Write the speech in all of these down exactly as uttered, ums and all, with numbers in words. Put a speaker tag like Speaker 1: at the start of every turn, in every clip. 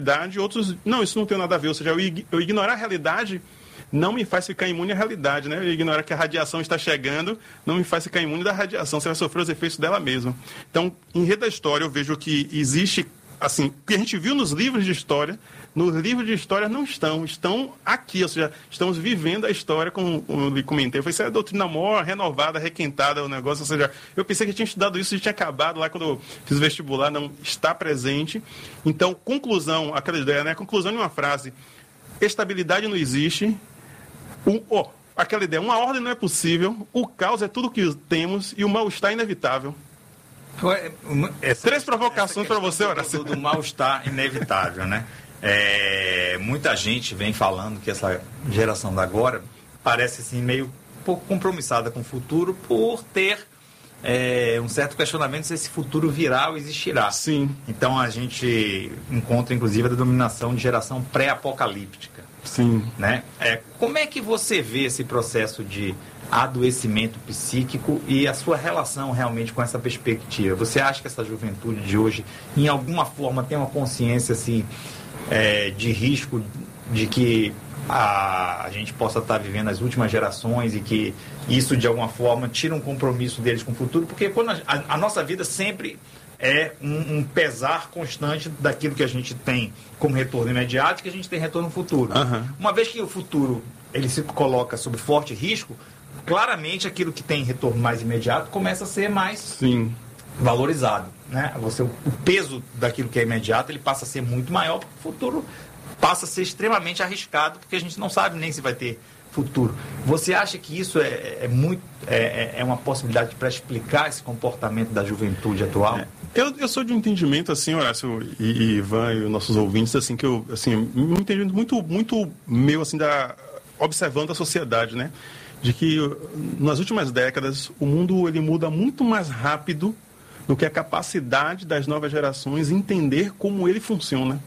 Speaker 1: realidade, outros, não, isso não tem nada a ver. Ou seja, eu, eu ignorar a realidade não me faz ficar imune à realidade, né? Eu ignorar que a radiação está chegando não me faz ficar imune da radiação, você vai sofrer os efeitos dela mesma. Então, em Rede da História, eu vejo que existe, assim, o que a gente viu nos livros de história, nos livros de história não estão, estão aqui, ou seja, estamos vivendo a história, como, como eu lhe comentei, foi essa doutrina maior, renovada, requentada, o negócio, ou seja, eu pensei que tinha estudado isso, já tinha acabado lá quando eu fiz o vestibular, não está presente. Então, conclusão, aquela ideia, né? Conclusão de uma frase, estabilidade não existe, um, oh, aquela ideia, uma ordem não é possível, o caos é tudo que temos e o mal-estar é inevitável.
Speaker 2: Essa,
Speaker 1: Três provocações para você, Horácio.
Speaker 2: Do, do mal-estar inevitável, né? É, muita gente vem falando que essa geração da agora parece assim, meio um pouco compromissada com o futuro por ter é, um certo questionamento se esse futuro virá ou existirá.
Speaker 1: Sim.
Speaker 2: Então a gente encontra inclusive a denominação de geração pré-apocalíptica.
Speaker 1: Sim.
Speaker 2: Né? É, como é que você vê esse processo de adoecimento psíquico e a sua relação realmente com essa perspectiva? Você acha que essa juventude de hoje, em alguma forma, tem uma consciência assim, é, de risco de que a, a gente possa estar vivendo as últimas gerações e que isso, de alguma forma, tira um compromisso deles com o futuro? Porque quando a, a, a nossa vida sempre é um, um pesar constante daquilo que a gente tem como retorno imediato e que a gente tem retorno futuro.
Speaker 1: Uhum.
Speaker 2: Uma vez que o futuro ele se coloca sob forte risco, claramente aquilo que tem retorno mais imediato começa a ser mais
Speaker 1: Sim.
Speaker 2: valorizado. Né? Você, o peso daquilo que é imediato ele passa a ser muito maior, porque o futuro passa a ser extremamente arriscado, porque a gente não sabe nem se vai ter futuro. Você acha que isso é, é, muito, é, é uma possibilidade para explicar esse comportamento da juventude atual?
Speaker 1: É. Eu, eu sou de um entendimento, assim, Horácio e, e Ivan e os nossos ouvintes, assim, que eu, assim, um entendimento muito, muito meu, assim, da, observando a sociedade, né? De que nas últimas décadas o mundo ele muda muito mais rápido do que a capacidade das novas gerações entender como ele funciona.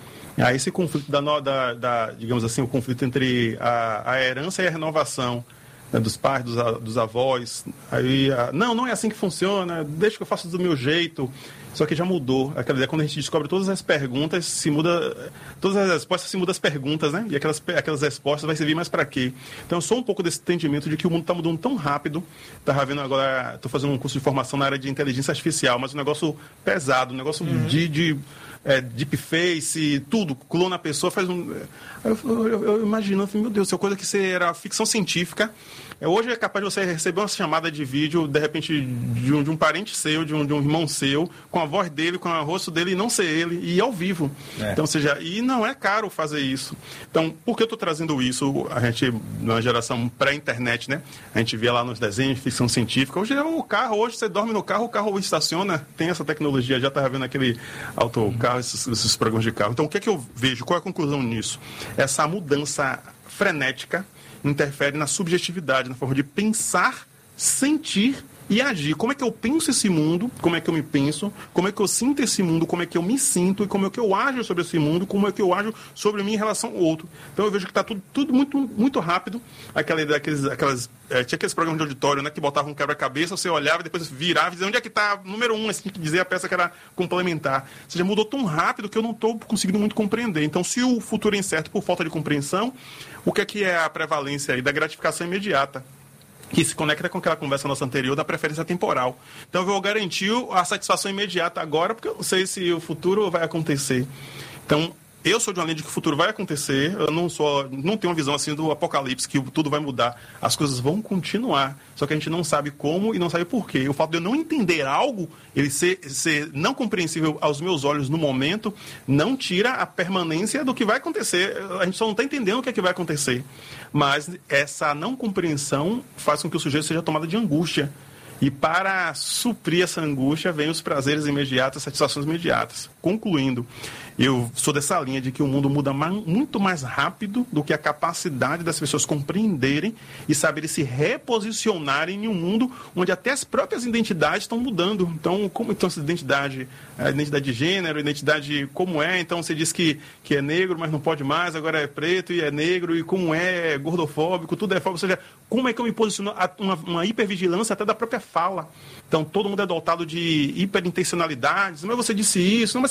Speaker 1: Aí esse conflito da, da, da digamos assim, o conflito entre a, a herança e a renovação, né, dos pais, dos, dos avós, aí, a, não, não é assim que funciona, deixa que eu faço do meu jeito. Só que já mudou. Aquela ideia, quando a gente descobre todas as perguntas, se muda, todas as respostas se mudam as perguntas, né? E aquelas, aquelas respostas vai servir mais para quê? Então eu sou um pouco desse entendimento de que o mundo está mudando tão rápido. Estava vendo agora, estou fazendo um curso de formação na área de inteligência artificial, mas um negócio pesado, um negócio uhum. de, de é, deepface, tudo, clona a pessoa, faz um... Eu, eu, eu imagino, eu falei, meu Deus, isso é coisa que era ficção científica. Hoje é capaz de você receber uma chamada de vídeo, de repente, de um, de um parente seu, de um, de um irmão seu, com a voz dele, com o rosto dele, e não ser ele, e ao vivo. É. Então, ou seja, e não é caro fazer isso. Então, por que eu estou trazendo isso? A gente, na geração pré-internet, né? A gente via lá nos desenhos, ficção científica. Hoje é o carro, hoje você dorme no carro, o carro estaciona, tem essa tecnologia, já estava vendo aquele autocarro, esses, esses programas de carro. Então, o que é que eu vejo? Qual é a conclusão nisso? Essa mudança frenética interfere na subjetividade, na forma de pensar, sentir e agir. Como é que eu penso esse mundo, como é que eu me penso, como é que eu sinto esse mundo, como é que eu me sinto e como é que eu ajo sobre esse mundo, como é que eu ajo sobre mim em relação ao outro. Então eu vejo que está tudo, tudo muito, muito rápido. Aquela, aqueles, aquelas, é, tinha aqueles programas de auditório, né, que botavam um quebra-cabeça, você olhava e depois virava e dizia onde é que está número um, assim, que dizia a peça que era complementar. Ou seja, mudou tão rápido que eu não estou conseguindo muito compreender. Então, se o futuro é incerto por falta de compreensão, o que é que é a prevalência aí da gratificação imediata? Que se conecta com aquela conversa nossa anterior da preferência temporal. Então eu vou garantir a satisfação imediata agora, porque eu não sei se o futuro vai acontecer. Então, eu sou de uma linha de que o futuro vai acontecer, eu não sou, não tenho uma visão assim do apocalipse, que tudo vai mudar. As coisas vão continuar, só que a gente não sabe como e não sabe por quê. O fato de eu não entender algo, ele ser, ser não compreensível aos meus olhos no momento, não tira a permanência do que vai acontecer. A gente só não está entendendo o que é que vai acontecer. Mas essa não compreensão faz com que o sujeito seja tomado de angústia. E para suprir essa angústia, vem os prazeres imediatos, as satisfações imediatas. Concluindo, eu sou dessa linha de que o mundo muda mais, muito mais rápido do que a capacidade das pessoas compreenderem e saberem se reposicionarem em um mundo onde até as próprias identidades estão mudando. Então, como então essa identidade, a identidade de gênero, a identidade como é, então você diz que, que é negro, mas não pode mais, agora é preto e é negro, e como é, é gordofóbico, tudo é fóbico, ou seja, como é que eu me posiciono, uma, uma hipervigilância até da própria fala. Então, todo mundo é dotado de hiperintencionalidades. Mas você disse isso, não, mas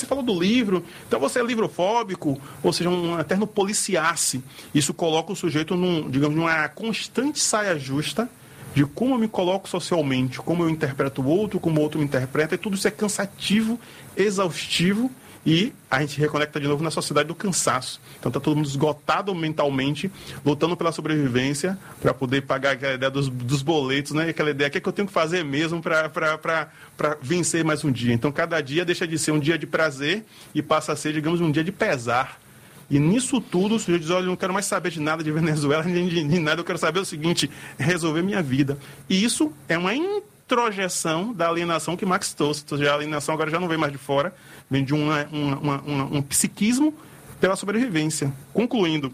Speaker 1: você falou do livro, então você é livrofóbico, ou seja, um eterno policiasse. Isso coloca o sujeito, num, digamos, numa constante saia justa de como eu me coloco socialmente, como eu interpreto o outro, como o outro me interpreta, e tudo isso é cansativo, exaustivo, e a gente reconecta de novo na sociedade do cansaço. Então está todo mundo esgotado mentalmente, lutando pela sobrevivência, para poder pagar aquela ideia dos, dos boletos, né? Aquela ideia, o que é que eu tenho que fazer mesmo para vencer mais um dia? Então cada dia deixa de ser um dia de prazer e passa a ser, digamos, um dia de pesar. E nisso tudo o sujeito diz, olha, eu não quero mais saber de nada de Venezuela, nem de, de nada, eu quero saber o seguinte, resolver minha vida. E isso é uma introjeção da alienação que Marx trouxe. Ou seja, a alienação agora já não vem mais de fora, vem de uma, uma, uma, uma, um psiquismo pela sobrevivência. Concluindo,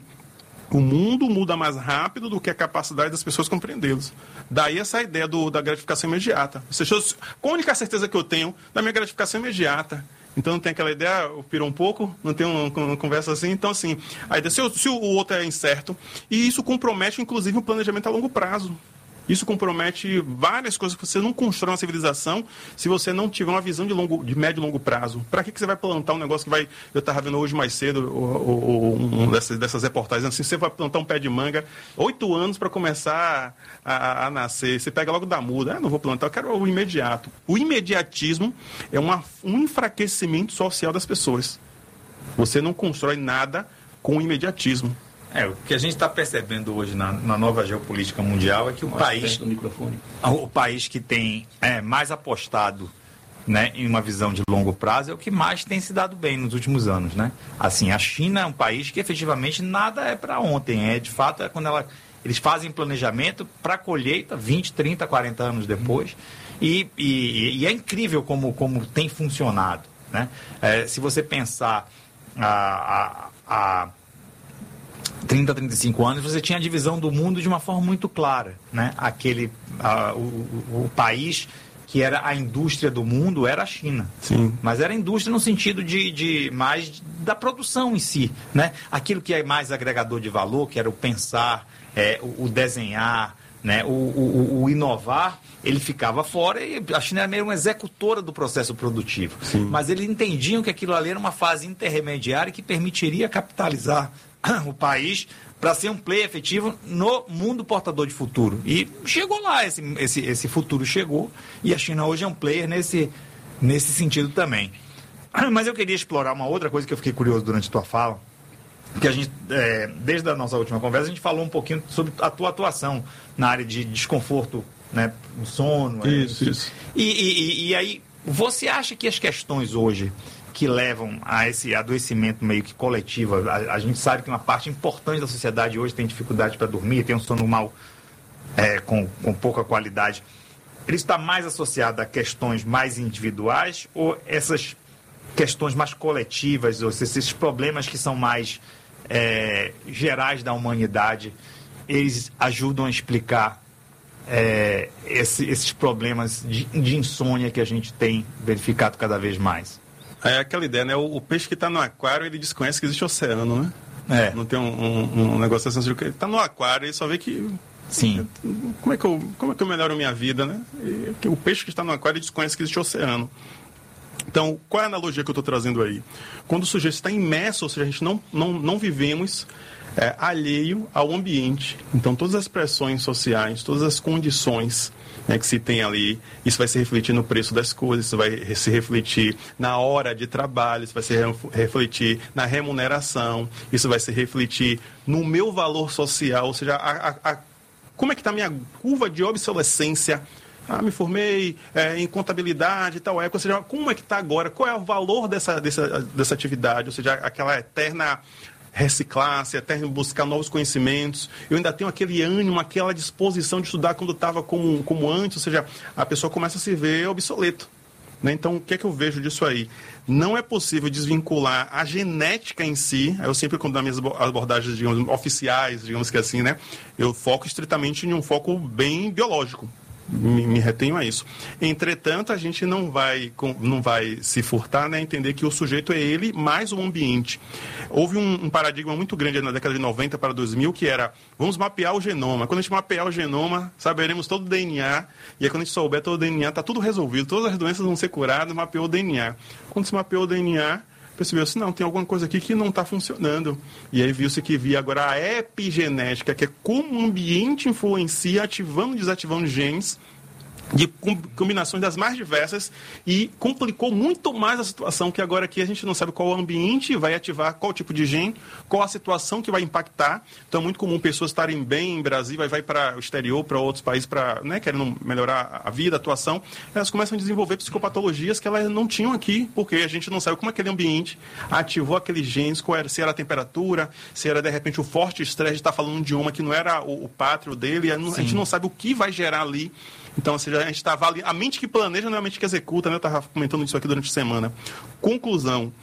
Speaker 1: o mundo muda mais rápido do que a capacidade das pessoas compreendê-los. Daí essa ideia do, da gratificação imediata. Ou seja, qual a única certeza que eu tenho da minha gratificação imediata? Então não tem aquela ideia, eu piro um pouco, não tem uma, uma conversa assim. Então, assim, a ideia, se, se o outro é incerto, e isso compromete, inclusive, o planejamento a longo prazo. Isso compromete várias coisas que você não constrói uma civilização se você não tiver uma visão de, longo, de médio e longo prazo. Para que, que você vai plantar um negócio que vai... Eu estava vendo hoje mais cedo um dessas, dessas reportagens, assim, você vai plantar um pé de manga, oito anos para começar a, a, a nascer. Você pega logo da muda. Ah, não vou plantar, eu quero o imediato. O imediatismo é uma, um enfraquecimento social das pessoas. Você não constrói nada com o imediatismo.
Speaker 2: É, o que a gente está percebendo hoje na, na nova geopolítica mundial é que o
Speaker 1: Mais
Speaker 2: país,
Speaker 1: do microfone.
Speaker 2: o país que tem é, mais apostado, né, em uma visão de longo prazo é o que mais tem se dado bem nos últimos anos, né? Assim, a China é um país que efetivamente nada é para ontem, é de fato é quando ela, eles fazem planejamento para colheita vinte, trinta, quarenta anos depois e, e, e é incrível como, como tem funcionado, né? É, se você pensar a, a, a trinta, trinta e cinco anos, você tinha a divisão do mundo de uma forma muito clara, né? Aquele, a, o, o país que era a indústria do mundo era a China.
Speaker 1: Sim.
Speaker 2: Mas era a indústria no sentido de, de mais da produção em si, né? Aquilo que é mais agregador de valor, que era o pensar, é, o, o desenhar, né? O, o, o inovar, ele ficava fora e a China era meio uma executora do processo produtivo.
Speaker 1: Sim.
Speaker 2: Mas eles entendiam que aquilo ali era uma fase intermediária que permitiria capitalizar o país para ser um player efetivo no mundo portador de futuro. E chegou lá, esse, esse, esse futuro chegou, e a China hoje é um player nesse, nesse sentido também. Mas eu queria explorar uma outra coisa que eu fiquei curioso durante a tua fala, que a gente, é, desde a nossa última conversa, a gente falou um pouquinho sobre a tua atuação na área de desconforto, né, do sono.
Speaker 1: Isso,
Speaker 2: é,
Speaker 1: isso.
Speaker 2: E, e, e aí, você acha que as questões hoje que levam a esse adoecimento meio que coletivo, a, a gente sabe que uma parte importante da sociedade hoje tem dificuldade para dormir, tem um sono mal, é, com, com pouca qualidade, ele está mais associado a questões mais individuais ou essas questões mais coletivas, ou esses problemas que são mais é, gerais da humanidade, eles ajudam a explicar é, esse, esses problemas de, de insônia que a gente tem verificado cada vez mais?
Speaker 1: É aquela ideia, né? O, o peixe que está no aquário, ele desconhece que existe oceano, né?
Speaker 2: É.
Speaker 1: Não tem um, um, um negócio assim, ele está no aquário, ele só vê que...
Speaker 2: Sim.
Speaker 1: Como é que eu, como é que eu melhoro a minha vida, né? E, o peixe que está no aquário, ele desconhece que existe oceano. Então, qual é a analogia que eu estou trazendo aí? Quando o sujeito está imerso, ou seja, a gente não, não, não vivemos é, alheio ao ambiente. Então, todas as pressões sociais, todas as condições, né, que se tem ali, isso vai se refletir no preço das coisas, isso vai se refletir na hora de trabalho, isso vai se refletir na remuneração, isso vai se refletir no meu valor social, ou seja, a, a, a, como é que está a minha curva de obsolescência. Ah, me formei é, em contabilidade e tal época, ou seja, como é que está agora? Qual é o valor dessa, dessa, dessa atividade? Ou seja, aquela eterna reciclar-se, eterno buscar novos conhecimentos. Eu ainda tenho aquele ânimo, aquela disposição de estudar quando estava como, como antes, ou seja, a pessoa começa a se ver obsoleto. Né? Então, o que é que eu vejo disso aí? Não é possível desvincular a genética em si. Eu sempre, quando das minhas abordagens, digamos, oficiais, digamos que assim, né, eu foco estritamente em um foco bem biológico. Me, me retenho a isso. Entretanto, a gente não vai, não vai se furtar, né, entender que o sujeito é ele mais o ambiente. Houve um, um paradigma muito grande na década de noventa para dois mil, que era, vamos mapear o genoma. Quando a gente mapear o genoma, saberemos todo o D N A, e aí quando a gente souber todo o D N A, está tudo resolvido, todas as doenças vão ser curadas, mapeou o D N A. Quando se mapeou o D N A, percebeu assim, não, tem alguma coisa aqui que não está funcionando. E aí viu-se que via agora a epigenética, que é como o ambiente influencia, ativando e desativando genes, de combinações das mais diversas, e complicou muito mais a situação, que agora aqui a gente não sabe qual ambiente vai ativar qual tipo de gene, qual a situação que vai impactar. Então é muito comum pessoas estarem bem em Brasília, vai para o exterior, para outros países, para, né, querendo melhorar a vida, a atuação, elas começam a desenvolver psicopatologias que elas não tinham aqui, porque a gente não sabe como aquele ambiente ativou aqueles genes, qual era, se era a temperatura, se era de repente o forte estresse de estar falando um idioma que não era o, o pátrio dele, a, a gente não sabe o que vai gerar ali. Então, ou seja, a gente está avaliando. A mente que planeja não é a mente que executa, né? Eu estava comentando isso aqui durante a semana. Conclusão.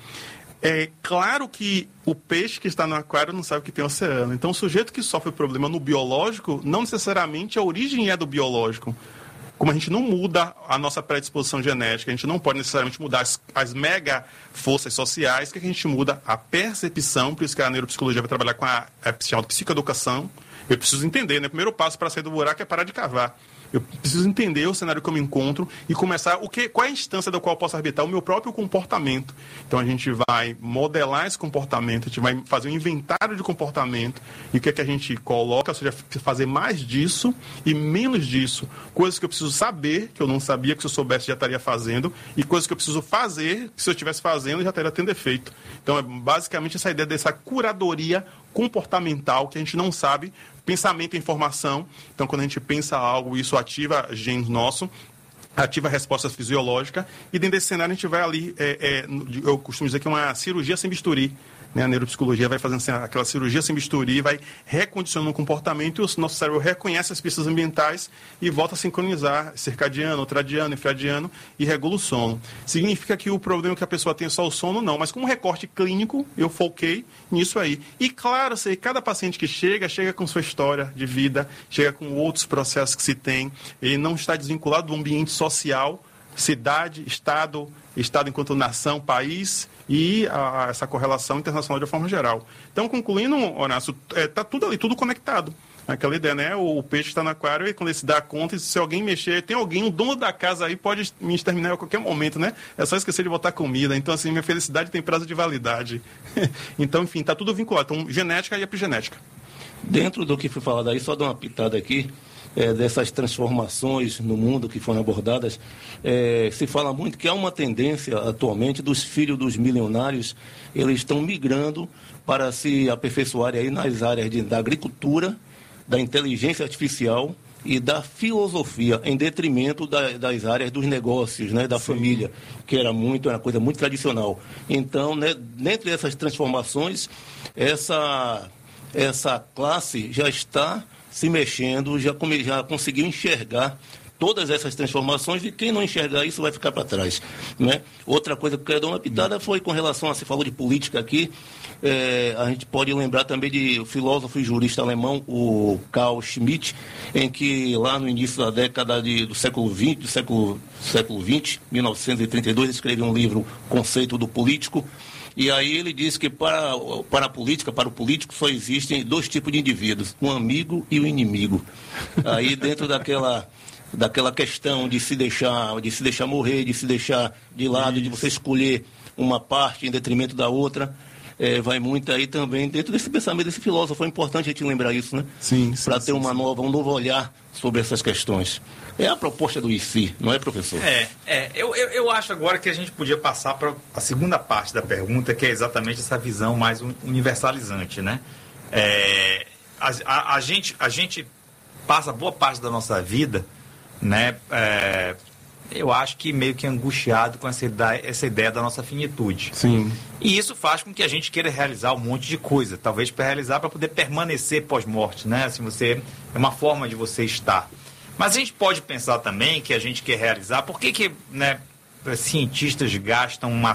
Speaker 1: É claro que o peixe que está no aquário não sabe que tem oceano. Então, o sujeito que sofre problema no biológico, não necessariamente a origem é do biológico. Como a gente não muda a nossa predisposição genética, a gente não pode necessariamente mudar as, as mega forças sociais, que a gente muda a percepção, por isso que a neuropsicologia vai trabalhar com a, a psicoeducação. Eu preciso entender, né? O primeiro passo para sair do buraco é parar de cavar. Eu preciso entender o cenário que eu me encontro e começar, o que, qual é a instância da qual eu posso arbitrar o meu próprio comportamento. Então a gente vai modelar esse comportamento, a gente vai fazer um inventário de comportamento e o que é que a gente coloca, ou seja, fazer mais disso e menos disso. Coisas que eu preciso saber, que eu não sabia, que se eu soubesse já estaria fazendo, e coisas que eu preciso fazer, que se eu estivesse fazendo já estaria tendo efeito. Então é basicamente essa ideia dessa curadoria comportamental que a gente não sabe. Pensamento e informação. Então, quando a gente pensa algo, isso ativa genes nossos, ativa a resposta fisiológica, e dentro desse cenário a gente vai ali, é, é, eu costumo dizer que é uma cirurgia sem bisturi. Né? A neuropsicologia vai fazendo assim, aquela cirurgia sem bisturi, vai recondicionando o comportamento, e o nosso cérebro reconhece as pistas ambientais e volta a sincronizar circadiano, ultradiano, infradiano, e regula o sono. Significa que o problema é que a pessoa tem só o sono, não, mas como recorte clínico, eu foquei nisso aí. E claro, sei, cada paciente que chega, chega com sua história de vida, chega com outros processos que se tem, ele não está desvinculado do ambiente social, cidade, estado, estado enquanto nação, país, e a, a, essa correlação internacional de uma forma geral. Então, concluindo, Horácio, está é, tudo ali, tudo conectado. Aquela ideia, né? O, o peixe está no aquário e quando ele se dá conta, se alguém mexer, tem alguém, um dono da casa aí, pode me exterminar a qualquer momento, né? É só esquecer de botar comida. Então, assim, minha felicidade tem prazo de validade. Então, enfim, está tudo vinculado. Então, genética e epigenética.
Speaker 3: Dentro do que foi falado aí, só dar uma pitada aqui, é, dessas transformações no mundo que foram abordadas, é, se fala muito que há uma tendência atualmente dos filhos dos milionários, eles estão migrando para se aperfeiçoarem aí nas áreas de, da agricultura, da inteligência artificial e da filosofia, em detrimento da, das áreas dos negócios, né, da Sim. família, que era muito, era uma coisa muito tradicional. Então, né, dentro dessas transformações, essa, essa classe já está se mexendo, já, come, já conseguiu enxergar todas essas transformações, e quem não enxergar isso vai ficar para trás, né? Outra coisa que eu quero dar uma pitada foi com relação a, se falou de política aqui, é, a gente pode lembrar também de um filósofo e jurista alemão, o Carl Schmitt, em que lá no início da década de, do século vinte, do século, século vinte, mil novecentos e trinta e dois, escreveu um livro, Conceito do Político. E aí ele diz que para, para a política, para o político, só existem dois tipos de indivíduos, um amigo e o um inimigo. Aí dentro daquela, daquela questão de se deixar, de se deixar morrer, de se deixar de lado, de você escolher uma parte em detrimento da outra, é, vai muito aí também dentro desse pensamento desse filósofo. É importante a gente lembrar isso, né?
Speaker 1: Sim, sim.
Speaker 3: Para ter
Speaker 1: sim,
Speaker 3: uma
Speaker 1: sim.
Speaker 3: nova, um novo olhar sobre essas questões. É a proposta do I C I, não é, professor?
Speaker 2: É, é eu, eu, eu acho agora que a gente podia passar para a segunda parte da pergunta, que é exatamente essa visão mais universalizante, né? É, a, a, a, gente, a gente passa boa parte da nossa vida, né? É, eu acho que meio que angustiado com essa ideia, essa ideia da nossa finitude.
Speaker 1: Sim.
Speaker 2: E isso faz com que a gente queira realizar um monte de coisa, talvez para realizar, para poder permanecer pós-morte, né? Assim, você, é uma forma de você estar. Mas a gente pode pensar também que a gente quer realizar, por que que, né, cientistas gastam uma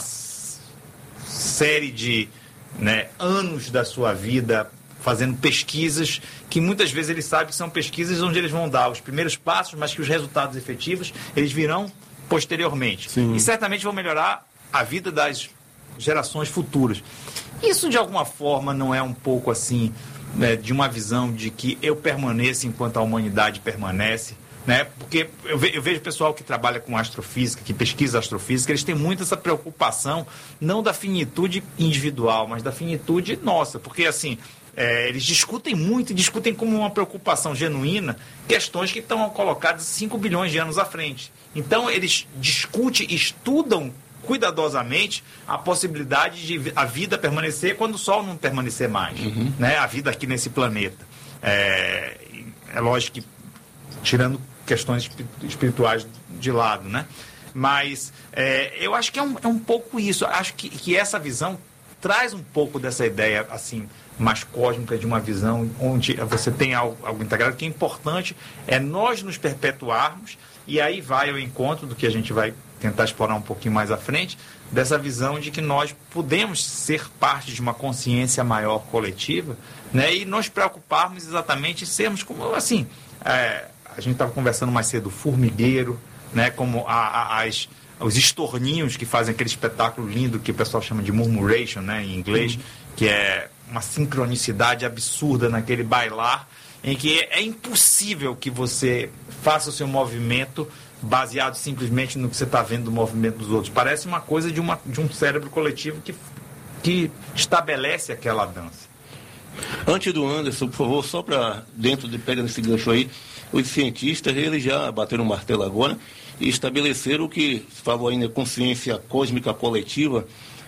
Speaker 2: série de, né, anos da sua vida fazendo pesquisas que muitas vezes eles sabem que são pesquisas onde eles vão dar os primeiros passos, mas que os resultados efetivos eles virão posteriormente. Sim. E certamente vão melhorar a vida das gerações futuras. Isso de alguma forma não é um pouco assim, né, de uma visão de que eu permaneço enquanto a humanidade permanece, né? Porque eu, ve, eu vejo pessoal que trabalha com astrofísica, que pesquisa astrofísica, eles têm muito essa preocupação, não da finitude individual, mas da finitude nossa, porque assim, é, eles discutem muito e discutem como uma preocupação genuína questões que estão colocadas cinco bilhões de anos à frente. Então eles discutem, estudam cuidadosamente a possibilidade de a vida permanecer quando o Sol não permanecer mais, uhum. né? A vida aqui nesse planeta. É, é lógico que tirando questões espirituais de lado, né? Mas é, eu acho que é um, é um pouco isso. Acho que, que essa visão traz um pouco dessa ideia assim mais cósmica, de uma visão onde você tem algo, algo integrado, que é importante é nós nos perpetuarmos, e aí vai ao encontro do que a gente vai tentar explorar um pouquinho mais à frente, dessa visão de que nós podemos ser parte de uma consciência maior coletiva, né? E nos preocuparmos exatamente em sermos como, assim, é, a gente estava conversando mais cedo, formigueiro, né? Como a, a, as, os estorninhos que fazem aquele espetáculo lindo que o pessoal chama de murmuration, né? Em inglês, uhum. que é uma sincronicidade absurda naquele bailar, em que é impossível que você faça o seu movimento baseado simplesmente no que você está vendo do movimento dos outros. Parece uma coisa de, uma, de um cérebro coletivo que, que estabelece aquela dança.
Speaker 3: Antes do Anderson, por favor, só para dentro de pega nesse gancho aí, os cientistas, eles já bateram o martelo agora e estabeleceram o que se falou aí na consciência cósmica coletiva,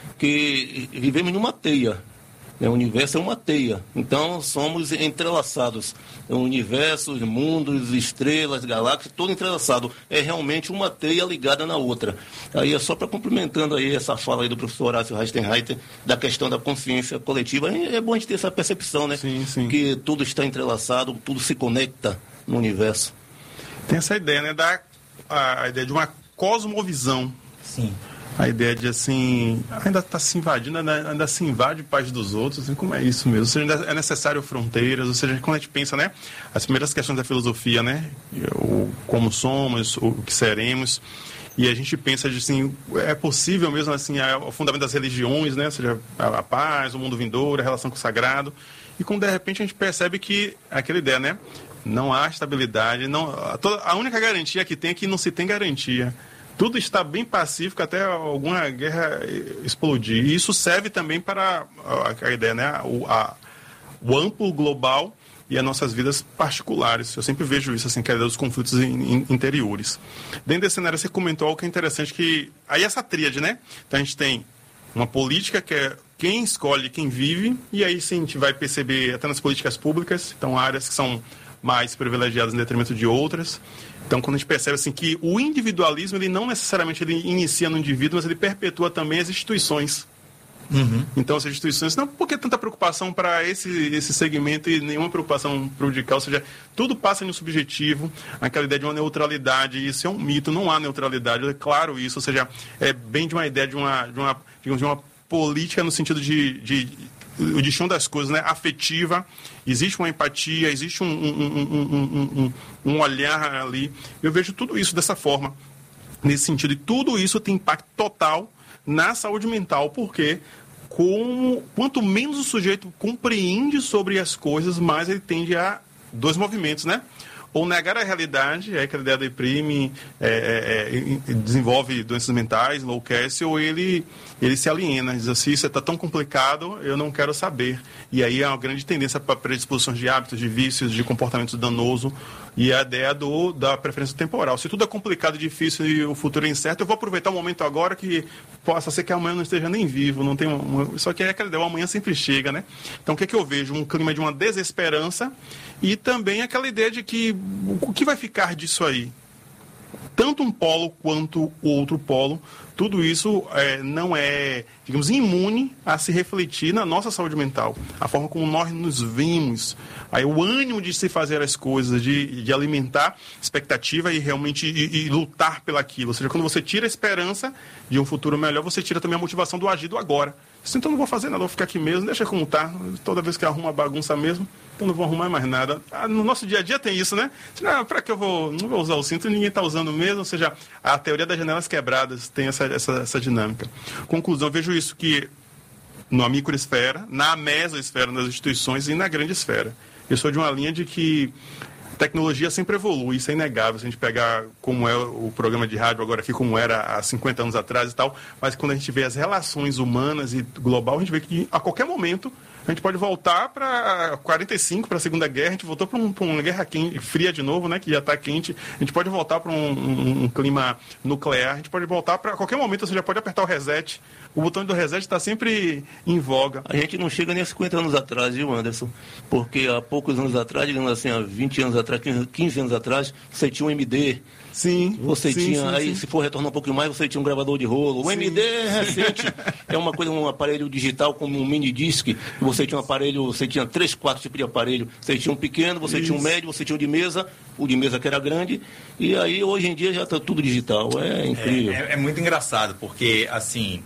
Speaker 3: que vivemos numa teia. O universo é uma teia, então somos entrelaçados. O universo, os mundos, estrelas, galáxias, tudo entrelaçado. É realmente uma teia ligada na outra. Aí é só para complementando aí essa fala aí do professor Horácio Heistenreiter da questão da consciência coletiva. É bom a gente ter essa percepção, né?
Speaker 1: Sim, sim.
Speaker 3: Que tudo está entrelaçado, tudo se conecta no universo.
Speaker 1: Tem essa ideia, né? Da, a, a ideia de uma cosmovisão.
Speaker 2: Sim.
Speaker 1: A ideia de, assim, ainda está se invadindo, ainda, ainda se invade paz dos outros, assim, como é isso mesmo? Ou seja, ainda é necessário fronteiras, ou seja, quando a gente pensa, né, as primeiras questões da filosofia, né, o como somos, o que seremos, e a gente pensa de, assim, é possível mesmo, assim, o fundamento das religiões, né, ou seja, a, a paz, o mundo vindouro, a relação com o sagrado, e quando de repente a gente percebe que, aquela ideia, né, não há estabilidade, não, a, toda, a única garantia que tem é que não se tem garantia. Tudo está bem pacífico até alguma guerra explodir. E isso serve também para a, a ideia, né? O, a, o amplo global e as nossas vidas particulares. Eu sempre vejo isso, assim, que é a ideia dos conflitos in, in, interiores. Dentro desse cenário, você comentou algo que é interessante, que aí essa tríade, né? Então a gente tem uma política que é quem escolhe quem vive, e aí sim a gente vai perceber até nas políticas públicas, então áreas que são mais privilegiadas em detrimento de outras. Então, quando a gente percebe assim, que o individualismo, ele não necessariamente ele inicia no indivíduo, mas ele perpetua também as instituições. Uhum. Então, as instituições, não, por que tanta preocupação para esse, esse segmento e nenhuma preocupação prejudicial? Ou seja, tudo passa no subjetivo, aquela ideia de uma neutralidade, isso é um mito, não há neutralidade, é claro isso, ou seja, é bem de uma ideia de uma, de uma, digamos, de uma política no sentido de... de o destino das coisas, né? Afetiva, existe uma empatia, existe um, um, um, um, um, um olhar ali. Eu vejo tudo isso dessa forma, nesse sentido. E tudo isso tem impacto total na saúde mental, porque como, quanto menos o sujeito compreende sobre as coisas, mais ele tende a dois movimentos, né? Ou negar a realidade, é que a ideia deprime, é, é, é, desenvolve doenças mentais, enlouquece, ou ele, ele se aliena, diz assim, isso está tão complicado, eu não quero saber. E aí é uma grande tendência para predisposições de hábitos, de vícios, de comportamento danoso, e a ideia do, da preferência temporal. Se tudo é complicado, difícil e o futuro é incerto, eu vou aproveitar o momento agora que possa ser que amanhã eu não esteja nem vivo, não tem uma, só que é aquela ideia, o amanhã sempre chega, né? Então o que é que eu vejo? Um clima de uma desesperança e também aquela ideia de que o que vai ficar disso aí? Tanto um polo quanto o outro polo, tudo isso é, não é, digamos, imune a se refletir na nossa saúde mental. A forma como nós nos vemos, aí o ânimo de se fazer as coisas, de, de alimentar expectativa e realmente e, e lutar pelaquilo. Ou seja, quando você tira a esperança de um futuro melhor, você tira também a motivação do agir do agora. Então não vou fazer nada, vou ficar aqui mesmo, deixa como tá. Toda vez que arrumo uma bagunça mesmo, então não vou arrumar mais nada. Ah, no nosso dia a dia tem isso, né? Ah, para que eu vou, não vou usar o cinto, ninguém está usando mesmo. Ou seja, a teoria das janelas quebradas tem essa, essa, essa dinâmica. Conclusão, eu vejo isso que na microesfera, na mesosfera das instituições e na grande esfera. Eu sou de uma linha de que tecnologia sempre evolui, isso é inegável. Se a gente pegar como é o programa de rádio agora aqui, como era há cinquenta anos atrás e tal, mas quando a gente vê as relações humanas e global, a gente vê que a qualquer momento a gente pode voltar para quarenta e cinco, para a Segunda Guerra, a gente voltou para um, uma guerra quente, fria de novo, né, que já está quente, a gente pode voltar para um, um, um clima nuclear, a gente pode voltar para qualquer momento, você já pode apertar o reset. O botão do reset está sempre em voga.
Speaker 3: A gente não chega nem a cinquenta anos atrás, viu, Anderson? Porque há poucos anos atrás, digamos assim, há vinte anos atrás, quinze anos atrás, você tinha um M D.
Speaker 1: Sim.
Speaker 3: Você
Speaker 1: sim,
Speaker 3: tinha,
Speaker 1: sim,
Speaker 3: aí
Speaker 1: sim.
Speaker 3: se for retornar um pouquinho mais, você tinha um gravador de rolo. O sim. M D é recente, é uma coisa, um aparelho digital como um mini disc. Você tinha um aparelho, você tinha três, quatro tipos de aparelho. Você tinha um pequeno, você Isso. tinha um médio, você tinha um de mesa, o de mesa que era grande. E aí hoje em dia já está tudo digital. É incrível.
Speaker 2: É, é, é muito engraçado, porque assim,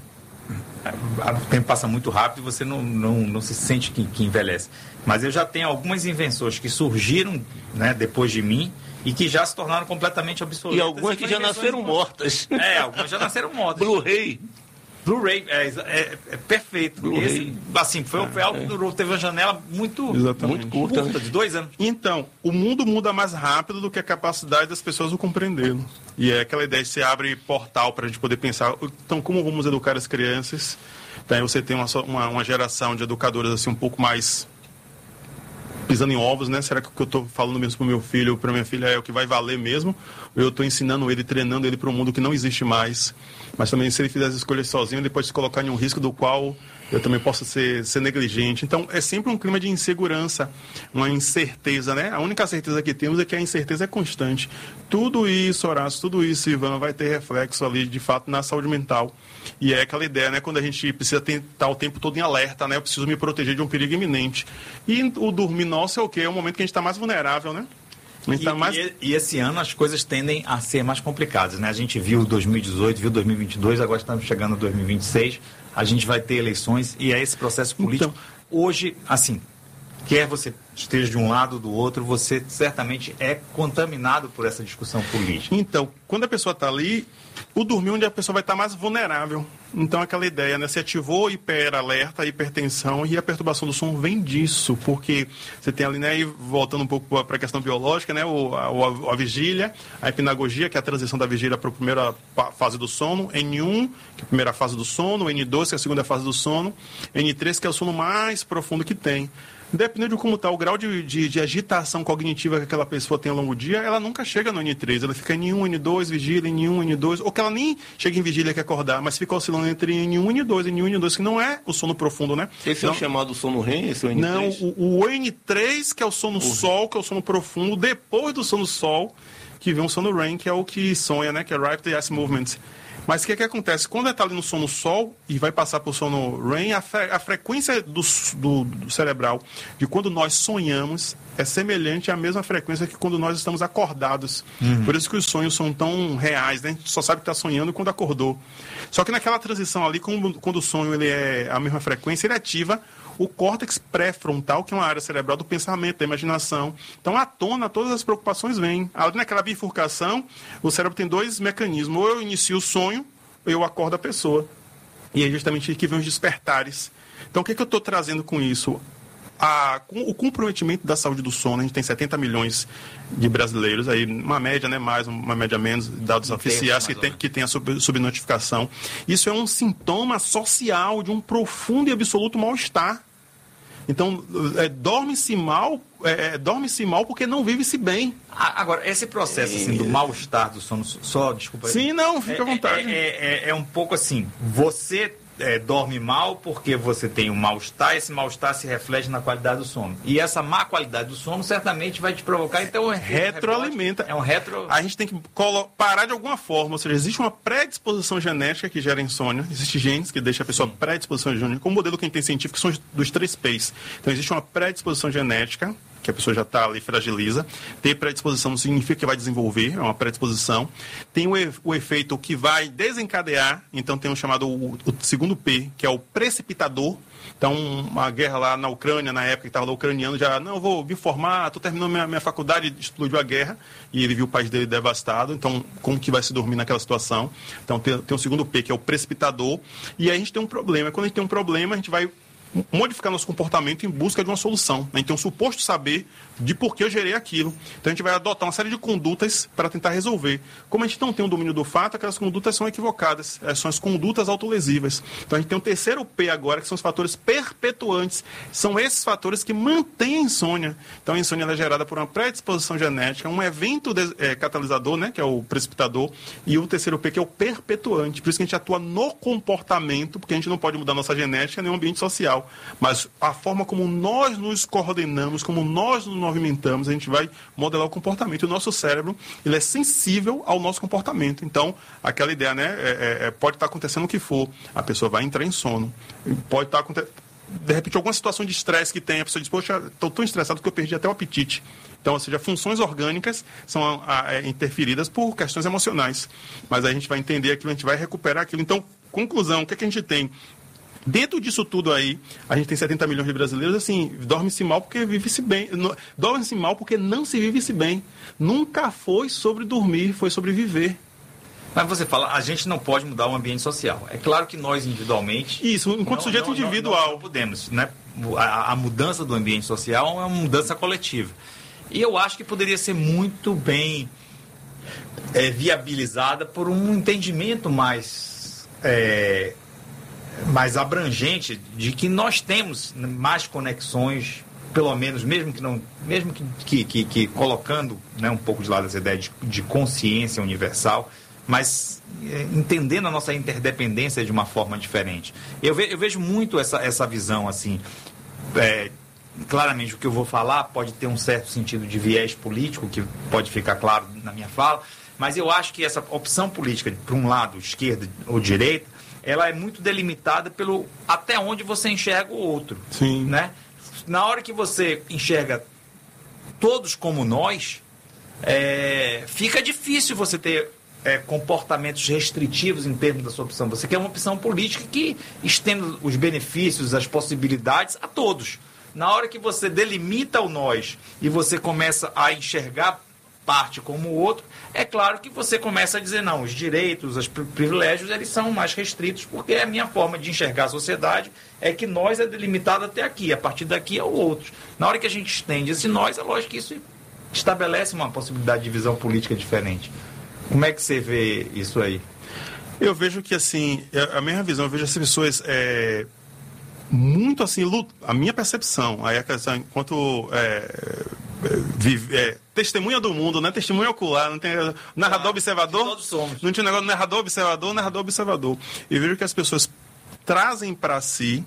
Speaker 2: o tempo passa muito rápido e você não, não, não se sente que, que envelhece. Mas eu já tenho algumas invenções que surgiram, né, depois de mim e que já se tornaram completamente obsoletas.
Speaker 3: E algumas que já nasceram mortas.
Speaker 2: É, algumas já nasceram mortas.
Speaker 3: Blu-ray.
Speaker 2: Blu-ray, é, é, é perfeito. Esse, assim, foi, foi algo que durou, teve uma janela muito,
Speaker 1: Exatamente.
Speaker 2: muito curta, curta, de dois anos.
Speaker 1: Então, o mundo muda mais rápido do que a capacidade das pessoas o compreenderem. E é aquela ideia de você abre portal para a gente poder pensar, então, como vamos educar as crianças? Então, você tem uma, uma, uma geração de educadoras assim, um pouco mais pisando em ovos, né? Será que o que eu estou falando mesmo para o meu filho, para minha filha, é o que vai valer mesmo? Ou eu estou ensinando ele, treinando ele para um mundo que não existe mais? Mas também, se ele fizer as escolhas sozinho, ele pode se colocar em um risco do qual eu também posso ser, ser negligente. Então, é sempre um clima de insegurança, uma incerteza, né? A única certeza que temos é que a incerteza é constante. Tudo isso, Horácio, tudo isso, Ivan, vai ter reflexo ali, de fato, na saúde mental. E é aquela ideia, né? Quando a gente precisa estar o tempo todo em alerta, né? Eu preciso me proteger de um perigo iminente. E o dormir nosso é o quê? É o momento que a gente está mais vulnerável, né?
Speaker 2: E, tá mais... e, e esse ano as coisas tendem a ser mais complicadas, né? A gente viu dois mil e dezoito, viu dois mil e vinte e dois, agora estamos chegando a dois mil e vinte e seis, a gente vai ter eleições e é esse processo político. Então, hoje, assim, quer você esteja de um lado ou do outro, você certamente é contaminado por essa discussão política.
Speaker 1: Então, quando a pessoa está ali, o dormir onde a pessoa vai estar mais vulnerável. Então, aquela ideia, né? Você ativou hiperalerta, hipertensão, e a perturbação do sono vem disso, porque você tem ali, né, e voltando um pouco para a questão biológica, né, o, a, a vigília, a hipnagogia, que é a transição da vigília para a primeira fase do sono, N um, que é a primeira fase do sono, N dois, que é a segunda fase do sono, N três, que é o sono mais profundo que tem. Dependendo de como está o grau de, de, de agitação cognitiva que aquela pessoa tem ao longo do dia, ela nunca chega no N três, ela fica em N um, N dois, vigília, N um, N dois, ou que ela nem chega em vigília e quer acordar, mas fica oscilando entre N um e N dois, N um e N dois, que não é o sono profundo, né?
Speaker 3: Esse
Speaker 1: não,
Speaker 3: é o chamado sono R E M, esse é o N três?
Speaker 1: Não, o, o N três, que é o sono uhum. sol, que é o sono profundo, depois do sono sol, que vem o sono R E M, que é o que sonha, né? Que é Rapid Eye Movement. Mas o que, que acontece? Quando ele está ali no sono sol e vai passar para o sono R E M, a, fre a frequência do, do, do cerebral de quando nós sonhamos é semelhante à mesma frequência que quando nós estamos acordados. Uhum. Por isso que os sonhos são tão reais, né? A gente só sabe que está sonhando quando acordou. Só que naquela transição ali, quando, quando o sonho ele é a mesma frequência, ele ativa o córtex pré-frontal, que é uma área cerebral do pensamento, da imaginação. Então, à tona, todas as preocupações vêm. Ali naquela bifurcação, o cérebro tem dois mecanismos. Ou eu inicio o sonho, ou eu acordo a pessoa. E é justamente aqui vem os despertares. Então, o que, que eu estou trazendo com isso? A, com o comprometimento da saúde do sono, a gente tem setenta milhões de brasileiros, aí uma média, né, mais, uma média menos, dados um oficiais que tem, que tem a sub, subnotificação. Isso é um sintoma social de um profundo e absoluto mal-estar. Então, é, dorme-se mal, é, dorme-se mal porque não vive-se bem.
Speaker 2: Agora, esse processo assim, do mal-estar do sono, só, desculpa aí.
Speaker 1: Sim, não, fica
Speaker 2: é,
Speaker 1: à vontade.
Speaker 2: É, é, é, é um pouco assim, você é, dorme mal porque você tem um mal-estar, esse mal-estar se reflete na qualidade do sono. E essa má qualidade do sono certamente vai te provocar, então... É
Speaker 1: retroalimenta.
Speaker 2: É um retro...
Speaker 1: A gente tem que parar de alguma forma, ou seja, existe uma predisposição genética que gera insônia, existem genes que deixam a pessoa predisposição genética, como o modelo que a gente tem científico são dos três P's. Então, existe uma predisposição genética, que a pessoa já está ali, fragiliza. Ter predisposição não significa que vai desenvolver, é uma predisposição. Tem o, e, o efeito que vai desencadear, então tem o chamado, o, o segundo P, que é o precipitador. Então, uma guerra lá na Ucrânia, na época que estava lá o ucraniano, já, não, eu vou me formar, estou terminando minha, minha faculdade, explodiu a guerra, e ele viu o país dele devastado, então, como que vai se dormir naquela situação? Então, tem, tem o segundo P, que é o precipitador, e aí a gente tem um problema. Quando a gente tem um problema, a gente vai modificar nosso comportamento em busca de uma solução. Né? Então, um suposto saber de por que eu gerei aquilo. Então, a gente vai adotar uma série de condutas para tentar resolver. Como a gente não tem o domínio do fato, aquelas condutas são equivocadas. São as condutas autolesivas. Então, a gente tem o terceiro P agora, que são os fatores perpetuantes. São esses fatores que mantêm a insônia. Então, a insônia é gerada por uma predisposição genética, um evento de, é, catalisador, né, que é o precipitador, e o terceiro P, que é o perpetuante. Por isso que a gente atua no comportamento, porque a gente não pode mudar nossa genética nem o ambiente social. Mas a forma como nós nos coordenamos, como nós nos movimentamos, a gente vai modelar o comportamento. E o nosso cérebro, ele é sensível ao nosso comportamento. Então, aquela ideia, né, é, é, pode estar acontecendo o que for, a pessoa vai entrar em sono. Pode estar acontecendo, de repente, alguma situação de estresse que tem, a pessoa diz, poxa, estou tão estressado que eu perdi até o apetite. Então, ou seja, funções orgânicas são a, a, interferidas por questões emocionais. Mas a gente vai entender aquilo, a gente vai recuperar aquilo. Então, conclusão, o que, é que a gente tem? Dentro disso tudo aí, a gente tem setenta milhões de brasileiros, assim, dorme-se mal porque vive-se bem. Dorme-se mal porque não se vive-se bem. Nunca foi sobre dormir, foi sobre viver.
Speaker 2: Mas você fala, a gente não pode mudar o ambiente social. É claro que nós individualmente...
Speaker 1: Isso, enquanto não, sujeito
Speaker 2: não,
Speaker 1: individual.
Speaker 2: Não, não podemos, né? A, a mudança do ambiente social é uma mudança coletiva. E eu acho que poderia ser muito bem é, viabilizada por um entendimento mais... É, mais abrangente de que nós temos mais conexões, pelo menos, mesmo que não, mesmo que, que, que, que colocando, né, um pouco de lado essa ideia de, de consciência universal, mas é, entendendo a nossa interdependência de uma forma diferente. Eu, ve, eu vejo muito essa, essa visão, assim, é, claramente o que eu vou falar pode ter um certo sentido de viés político, que pode ficar claro na minha fala, mas eu acho que essa opção política, para um lado, esquerda ou direita, ela é muito delimitada pelo até onde você enxerga o outro.
Speaker 1: Sim.
Speaker 2: Né? Na hora que você enxerga todos como nós, é, fica difícil você ter é, comportamentos restritivos em termos da sua opção. Você quer uma opção política que estenda os benefícios, as possibilidades a todos. Na hora que você delimita o nós e você começa a enxergar parte como o outro, é claro que você começa a dizer, não, os direitos, os privilégios, eles são mais restritos, porque a minha forma de enxergar a sociedade é que nós é delimitado até aqui, a partir daqui é o outro. Na hora que a gente estende esse nós, é lógico que isso estabelece uma possibilidade de visão política diferente. Como é que você vê isso aí?
Speaker 1: Eu vejo que, assim, a minha visão, eu vejo as pessoas... É... muito assim, a minha percepção, aí a questão, enquanto é, vive, é, testemunha do mundo, né? Testemunha ocular, não tem narrador ah, observador,
Speaker 2: todos somos.
Speaker 1: Não tinha negócio de narrador observador, narrador observador. Eu vejo que as pessoas trazem para si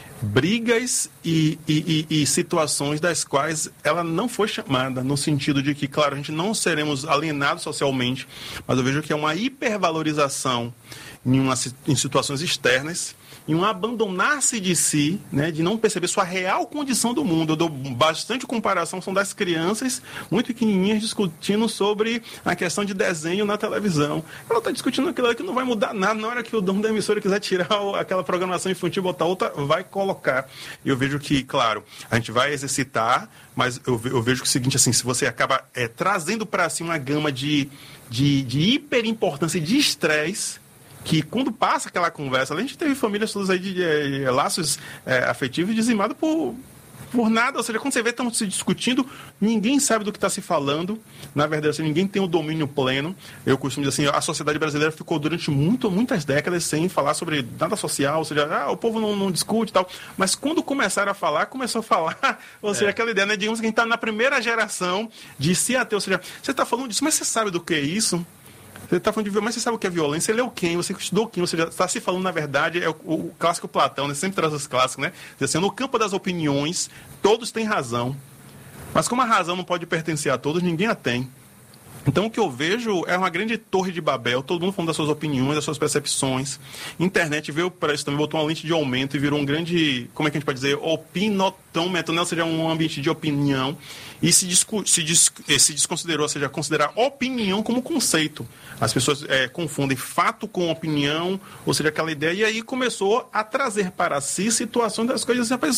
Speaker 1: brigas e, e, e, e situações das quais ela não foi chamada, no sentido de que, claro, a gente não seremos alienados socialmente, mas eu vejo que é uma hipervalorização em, uma, em situações externas, em um abandonar-se de si, né, de não perceber sua real condição do mundo. Eu dou bastante comparação, são das crianças muito pequenininhas discutindo sobre a questão de desenho na televisão. Ela está discutindo aquilo que não vai mudar nada. Na hora que o dono da emissora quiser tirar aquela programação infantil, botar outra, vai colocar. E eu vejo que, claro, a gente vai exercitar, mas eu, eu vejo que é o seguinte, assim, se você acaba é, trazendo para si uma gama de, de, de hiperimportância e de estresse, que quando passa aquela conversa, a gente teve famílias todas aí de, de, de laços é, afetivos dizimados por, por nada. Ou seja, quando você vê estão se discutindo, ninguém sabe do que está se falando. Na verdade, assim, ninguém tem o domínio pleno. Eu costumo dizer assim, a sociedade brasileira ficou durante muito, muitas décadas sem falar sobre nada social, ou seja, ah, o povo não, não discute e tal. Mas quando começaram a falar, começou a falar, ou seja, é. aquela ideia, né, digamos que a gente está na primeira geração de se ater. Ou seja, você está falando disso, mas você sabe do que é isso? Você está falando de violência, mas você sabe o que é violência? Você leu quem? Você estudou quem? Você está se falando, na verdade, é o, o clássico Platão, né? Sempre traz os clássicos, né? Assim, no campo das opiniões, todos têm razão. Mas como a razão não pode pertencer a todos, ninguém a tem. Então, o que eu vejo é uma grande torre de Babel, todo mundo falando das suas opiniões, das suas percepções. Internet veio para isso também, botou uma lente de aumento e virou um grande, como é que a gente pode dizer, opinotômetro, né? Ou seja, um ambiente de opinião. E se, discu- se, dis- se desconsiderou, ou seja, considerar opinião como conceito. As pessoas é, confundem fato com opinião, ou seja, aquela ideia. E aí começou a trazer para si situações das coisas, rapaz,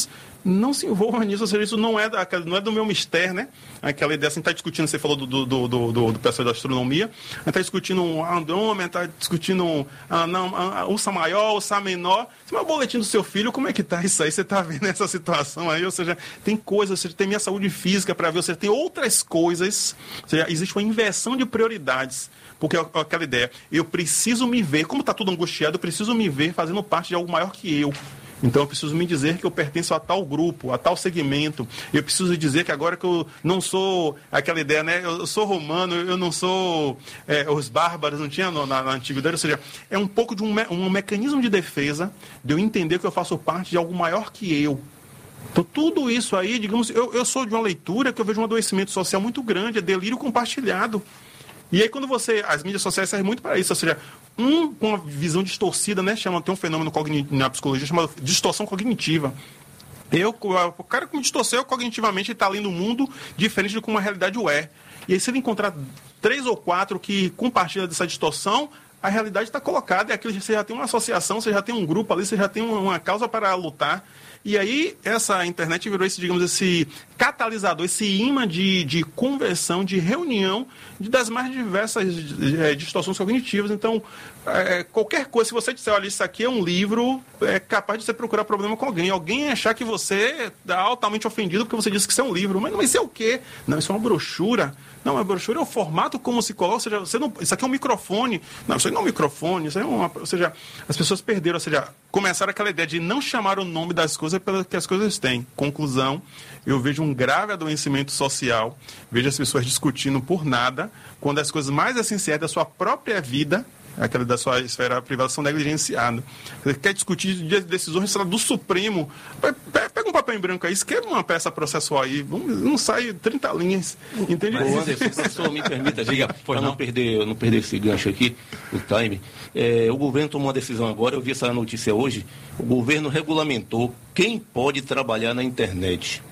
Speaker 1: não se envolva nisso, ou seja, isso não é, da, não é do meu mistério, né? Aquela ideia, assim, está discutindo, você falou do, do, do, do, do pessoal da astronomia, a gente está discutindo um Andrômeda, está discutindo um, ah, não, ah, Ursa maior, Ursa menor. Mas o boletim do seu filho, como é que está isso aí? Você está vendo essa situação aí? Ou seja, tem coisas, você tem minha saúde física para ver, ou seja, tem outras coisas, ou seja, existe uma inversão de prioridades. Porque é aquela ideia, eu preciso me ver, como está tudo angustiado, eu preciso me ver fazendo parte de algo maior que eu. Então eu preciso me dizer que eu pertenço a tal grupo, a tal segmento. Eu preciso dizer que agora que eu não sou aquela ideia, né? Eu sou romano, eu não sou é, os bárbaros, não tinha na, na antiguidade. Ou seja, é um pouco de um, me, um mecanismo de defesa de eu entender que eu faço parte de algo maior que eu. Então tudo isso aí, digamos, eu, eu sou de uma leitura que eu vejo um adoecimento social muito grande, é delírio compartilhado. E aí quando você, as mídias sociais servem muito para isso, ou seja, um com uma visão distorcida, né, chama, tem um fenômeno cognitivo, na psicologia chamado distorção cognitiva. Eu, o cara que me distorceu cognitivamente está lendo o mundo diferente de como a realidade o é. E aí se ele encontrar três ou quatro que compartilham dessa distorção, a realidade está colocada, é aquilo que você já tem uma associação, você já tem um grupo ali, você já tem uma, uma causa para lutar. E aí, essa internet virou esse, digamos, esse catalisador, esse imã de, de conversão, de reunião de, das mais diversas é, distorções cognitivas. Então, é, qualquer coisa, se você disser, olha, isso aqui é um livro, é capaz de você procurar problema com alguém. Alguém achar que você está altamente ofendido porque você disse que isso é um livro. Mas, mas isso é o quê? Não, isso é uma brochura. Não, a brochura é o formato como se coloca, ou seja, você não, isso aqui é um microfone. Não, isso aí não é um microfone, isso aí é uma... Ou seja, as pessoas perderam, ou seja, começaram aquela ideia de não chamar o nome das coisas pelo que as coisas têm. Conclusão, eu vejo um grave adoecimento social, vejo as pessoas discutindo por nada, quando as coisas mais essenciais da sua própria vida, aquela da sua esfera privada, são negligenciadas. Você quer discutir de decisões do Supremo, pega um papel em branco aí, escreva uma peça processual aí, não sai trinta linhas, entende?
Speaker 3: Ô, Anderson, professor, me permita, para não perder, não perder esse gancho aqui, o time, é, o governo tomou uma decisão agora, eu vi essa notícia hoje, o governo regulamentou quem pode trabalhar na internet.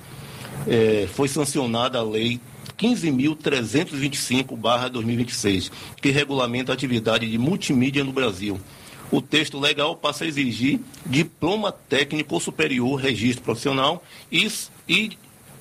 Speaker 3: É, foi sancionada a lei quinze mil trezentos e vinte e cinco barra dois mil e vinte e seis, que regulamenta a atividade de multimídia no Brasil. O texto legal passa a exigir diploma técnico ou superior, registro profissional e, e,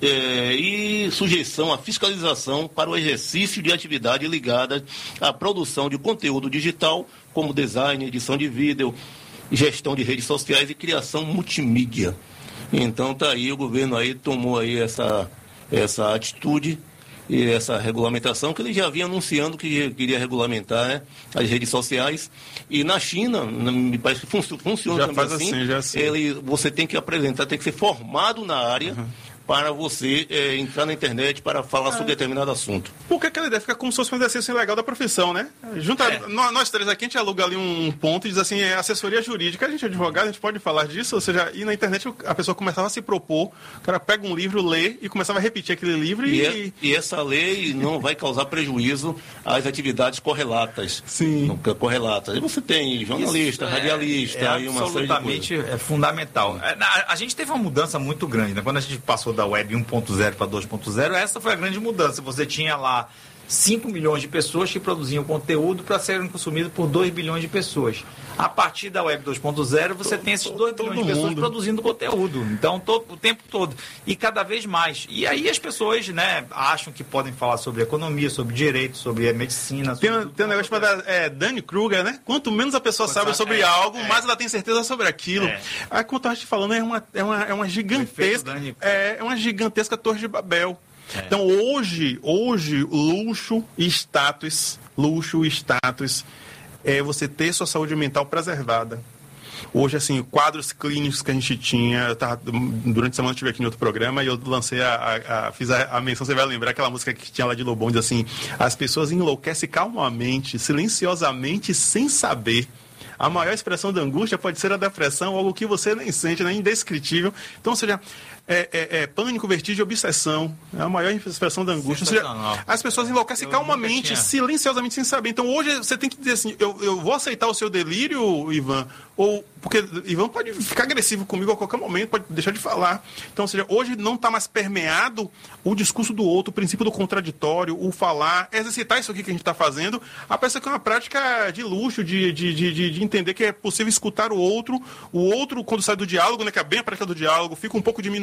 Speaker 3: é, e sujeição à fiscalização para o exercício de atividade ligada à produção de conteúdo digital, como design, edição de vídeo, gestão de redes sociais e criação multimídia. Então tá aí, o governo aí tomou aí essa, essa atitude e essa regulamentação, que ele já vinha anunciando que queria regulamentar, né, as redes sociais. E na China, me parece que func- funciona
Speaker 1: já
Speaker 3: também
Speaker 1: faz
Speaker 3: assim.
Speaker 1: assim já assim.
Speaker 3: Ele, você tem que apresentar, tem que ser formado na área, uhum, para você é, entrar na internet para falar é. sobre determinado assunto.
Speaker 1: Porque aquela ideia fica como se fosse um exercício legal da profissão, né? Junta, é. nós, nós três aqui, a gente aluga ali um ponto e diz assim, é assessoria jurídica, a gente é advogado, a gente pode falar disso, ou seja, e na internet a pessoa começava a se propor, o cara pega um livro, lê e começava a repetir aquele livro e...
Speaker 3: E, é, e essa lei não vai causar prejuízo às atividades correlatas.
Speaker 1: Sim.
Speaker 3: Nunca correlatas. E você tem jornalista,
Speaker 2: Isso
Speaker 3: radialista...
Speaker 2: É, é
Speaker 3: e uma
Speaker 2: absolutamente
Speaker 3: série de coisas.
Speaker 2: É fundamental. A, a gente teve uma mudança muito grande, né? Quando a gente passou da web um ponto zero para dois ponto zero, essa foi a grande mudança. Você tinha lá cinco milhões de pessoas que produziam conteúdo para serem consumidos por dois bilhões de pessoas. A partir da web dois ponto zero, você todo, tem esses dois bilhões de pessoas mundo. produzindo conteúdo. Então, todo, o tempo todo. E cada vez mais. E aí as pessoas, né, acham que podem falar sobre economia, sobre direito, sobre medicina. Sobre
Speaker 1: tem, tem um negócio chamado é, Dani Kruger, né? Quanto menos a pessoa Quanto sabe sobre é, algo, é. mais ela tem certeza sobre aquilo. É. Aí, como eu estava te falando, é uma, é uma, é uma gigantesca... É, é uma gigantesca torre de Babel. É. Então, hoje, hoje, luxo e status, luxo e status, é você ter sua saúde mental preservada. Hoje, assim, quadros clínicos que a gente tinha, eu tava, durante a semana eu estive aqui em outro programa e eu lancei, a, a, a fiz a, a menção, você vai lembrar aquela música que tinha lá de Lobão, diz assim, as pessoas enlouquecem calmamente, silenciosamente, sem saber. A maior expressão da angústia pode ser a depressão, algo que você nem sente, né? Indescritível. Então, ou seja, é, é, é pânico, vertigem, obsessão. É a maior expressão da angústia. Ou seja, as pessoas enlouquecem eu calmamente, silenciosamente, sem saber. Então, hoje, você tem que dizer assim, eu, eu vou aceitar o seu delírio, Ivan, ou... Porque Ivan pode ficar agressivo comigo a qualquer momento, pode deixar de falar. Então, ou seja, hoje não está mais permeado o discurso do outro, o princípio do contraditório, o falar, exercitar isso aqui que a gente está fazendo. A peça que é uma prática de luxo, de, de, de, de entender que é possível escutar o outro. O outro, quando sai do diálogo, né, que é bem a prática do diálogo, fica um pouco diminuído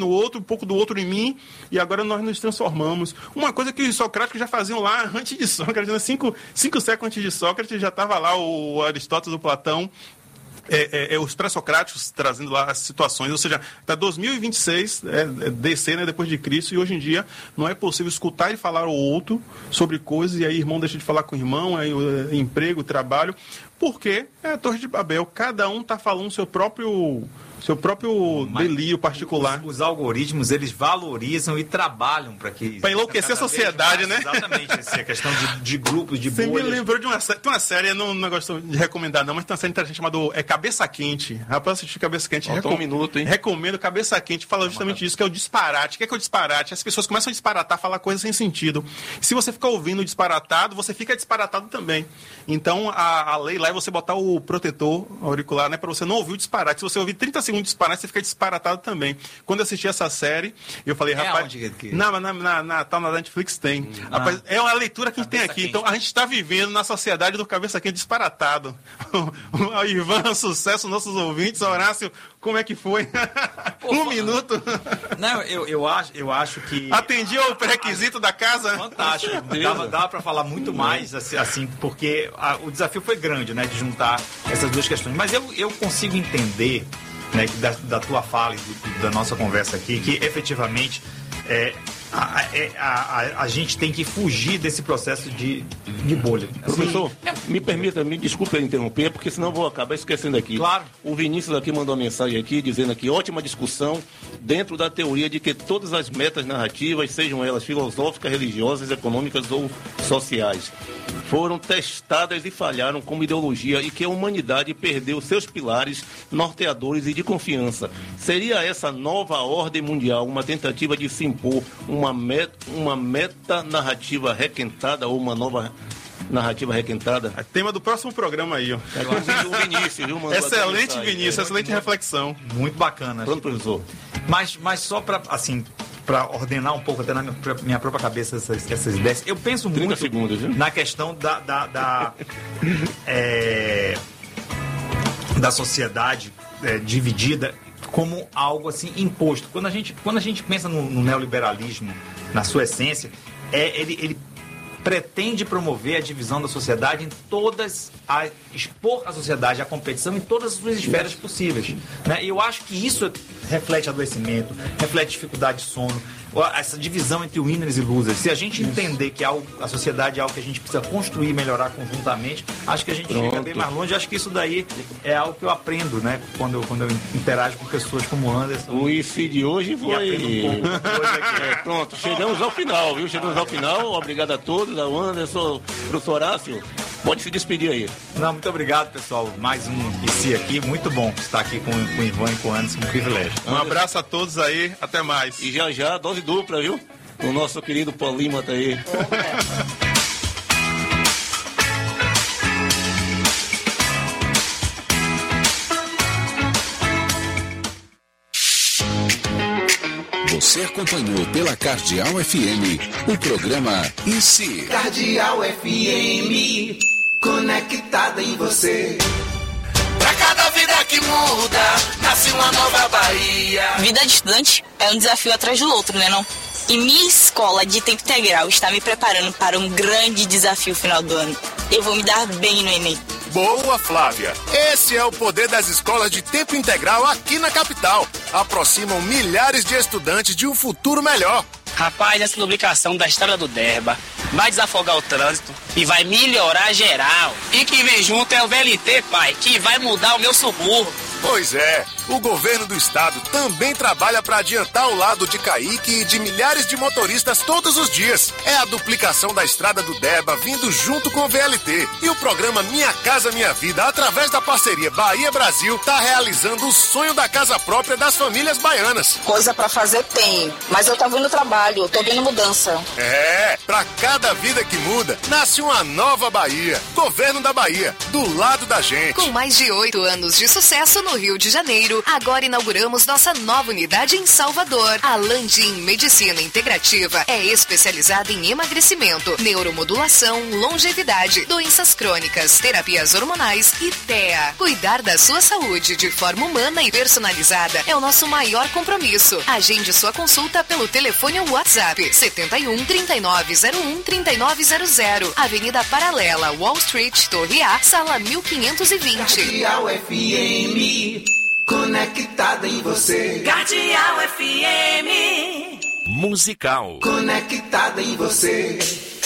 Speaker 1: no outro, um pouco do outro em mim, e agora nós nos transformamos. Uma coisa que os socráticos já faziam lá antes de Sócrates, né? cinco, cinco séculos antes de Sócrates, já estava lá o Aristóteles, o Platão, É, é, é, os pré-socráticos trazendo lá as situações, ou seja, está dois mil e vinte e seis, é, é, D C, né, depois de Cristo, e hoje em dia não é possível escutar e falar ao outro sobre coisas, e aí irmão deixa de falar com o irmão, aí é, emprego, trabalho, porque é a Torre de Babel, cada um está falando o seu próprio... seu próprio delírio particular.
Speaker 2: Os, os algoritmos, eles valorizam e trabalham para que...
Speaker 1: Para enlouquecer a sociedade, mais,
Speaker 2: né? Exatamente, essa questão de, de grupos, de
Speaker 1: Você
Speaker 2: bolhas.
Speaker 1: Você me lembrou de uma série, tem uma série, eu não, não gosto de recomendar não, mas tem uma série interessante chamada é, Cabeça Quente. Rapaz, assistir Cabeça Quente.
Speaker 3: Recom... um minuto, hein?
Speaker 1: Recomendo Cabeça Quente, fala justamente disso, que é o disparate. O que é, que é o disparate? As pessoas começam a disparatar, falar coisas sem sentido. Se você ficar ouvindo o disparatado, você fica disparatado também. Então, a, a lei lá é você botar o protetor auricular, né, para você não ouvir o disparate. Se você ouvir trinta segundos de disparate, você fica disparatado também. Quando eu assisti essa série, eu falei,
Speaker 2: é
Speaker 1: rapaz...
Speaker 2: Onde que...
Speaker 1: Na, na, na, na, tá na Netflix tem. Hum, rapaz, ah, é uma leitura que a gente tem aqui. Quente. Então, a gente está vivendo na sociedade do Cabeça Quente disparatado. O Ivan, sucesso, nossos ouvintes. Horácio, como é que foi? Pô, um minuto.
Speaker 2: Não, eu, eu, acho, eu acho que...
Speaker 1: Atendi ao pré-requisito da casa?
Speaker 2: Fantástico. Dava, dava para falar muito mais, assim, porque a, o desafio foi grande, né, de juntar essas duas questões. Mas eu, eu consigo entender, né, da, da tua fala e do, da nossa conversa aqui, que efetivamente é, a, a, a, a gente tem que fugir desse processo de, de bolha.
Speaker 3: Assim, professor, é... me permita, me desculpe eu interromper, porque senão eu vou acabar esquecendo aqui.
Speaker 2: Claro.
Speaker 3: O Vinícius aqui mandou uma mensagem aqui, dizendo aqui, ótima discussão dentro da teoria de que todas as metas narrativas, sejam elas filosóficas, religiosas, econômicas ou sociais, foram testadas e falharam como ideologia e que a humanidade perdeu seus pilares norteadores e de confiança. Seria essa nova ordem mundial uma tentativa de se impor uma meta, uma meta narrativa requentada ou uma nova narrativa requentada?
Speaker 1: É tema do próximo programa aí, ó.
Speaker 3: É o Vinícius, viu?
Speaker 1: Excelente, Vinícius, é, excelente muito, reflexão.
Speaker 2: Muito bacana.
Speaker 3: Pronto, professor.
Speaker 2: Mas, mas só para, assim, para ordenar um pouco até na minha própria cabeça essas, essas ideias, eu penso muito
Speaker 3: segundos, viu?
Speaker 2: Na questão da, da, da, é, da sociedade é, dividida como algo assim imposto. Quando a gente, quando a gente pensa no, no neoliberalismo, na sua essência, é, ele, ele pretende promover a divisão da sociedade em todas, a, expor a sociedade à competição em todas as suas esferas possíveis. Né? E eu acho que isso reflete adoecimento, reflete dificuldade de sono, essa divisão entre winners e losers. Se a gente entender que algo, a sociedade é algo que a gente precisa construir e melhorar conjuntamente, acho que a gente Pronto. chega bem mais longe. Acho que isso daí é algo que eu aprendo, né? Quando eu, quando eu interajo com pessoas como Anderson.
Speaker 3: O I C de hoje foi... Um pouco é, pronto, chegamos ao final, viu? Chegamos ao final. Obrigado a todos, ao Anderson, professor Horácio. Pode se despedir aí.
Speaker 2: Não, muito obrigado, pessoal. Mais um I C aqui. Muito bom estar aqui com, com o Ivan e com o Anderson. Um privilégio.
Speaker 1: Um abraço a todos aí. Até mais.
Speaker 3: E já já, dose dupla, viu? O nosso querido Paulinho tá aí.
Speaker 4: Você acompanhou pela Cardeal F M o programa I C.
Speaker 5: Cardeal F M, conectada em você. Pra cada vida que muda, nasce uma nova Bahia.
Speaker 6: Vida de estudante é um desafio atrás do outro, né não? E minha escola de tempo integral está me preparando para um grande desafio final do ano. Eu vou me dar bem no Enem.
Speaker 7: Boa, Flávia! Esse é o poder das escolas de tempo integral aqui na capital. Aproximam milhares de estudantes de um futuro melhor.
Speaker 8: Rapaz, essa publicação da Estrada do Derba vai desafogar o trânsito e vai melhorar geral. E que vem junto é o V L T, pai, que vai mudar o meu subúrbio.
Speaker 7: Pois é, o governo do estado também trabalha para adiantar o lado de Caíque e de milhares de motoristas todos os dias. É a duplicação da Estrada do Derba vindo junto com o V L T. E o programa Minha Casa Minha Vida, através da parceria Bahia Brasil, está realizando o sonho da casa própria das famílias baianas.
Speaker 6: Coisa para fazer tem, mas eu tô vendo trabalho, tô vendo mudança.
Speaker 7: É, para cada vida que muda, nasce uma nova Bahia. Governo da Bahia, do lado da gente.
Speaker 9: Com mais de oito anos de sucesso no Rio de Janeiro, Ouro, agora inauguramos nossa nova unidade em Salvador. A Landim Medicina Integrativa é especializada em emagrecimento, neuromodulação, longevidade, doenças crônicas, terapias hormonais e T E A. Cuidar da sua saúde de forma humana e personalizada é o nosso maior compromisso. Agende sua consulta pelo telefone ou WhatsApp setenta e um, trinta e nove zero um, trinta e nove zero zero, Avenida Paralela, Wall Street, Torre A, sala mil quinhentos e vinte.
Speaker 5: Cardeal F M, conectada em você.
Speaker 10: Cardeal F M
Speaker 4: Musical,
Speaker 5: conectada em você.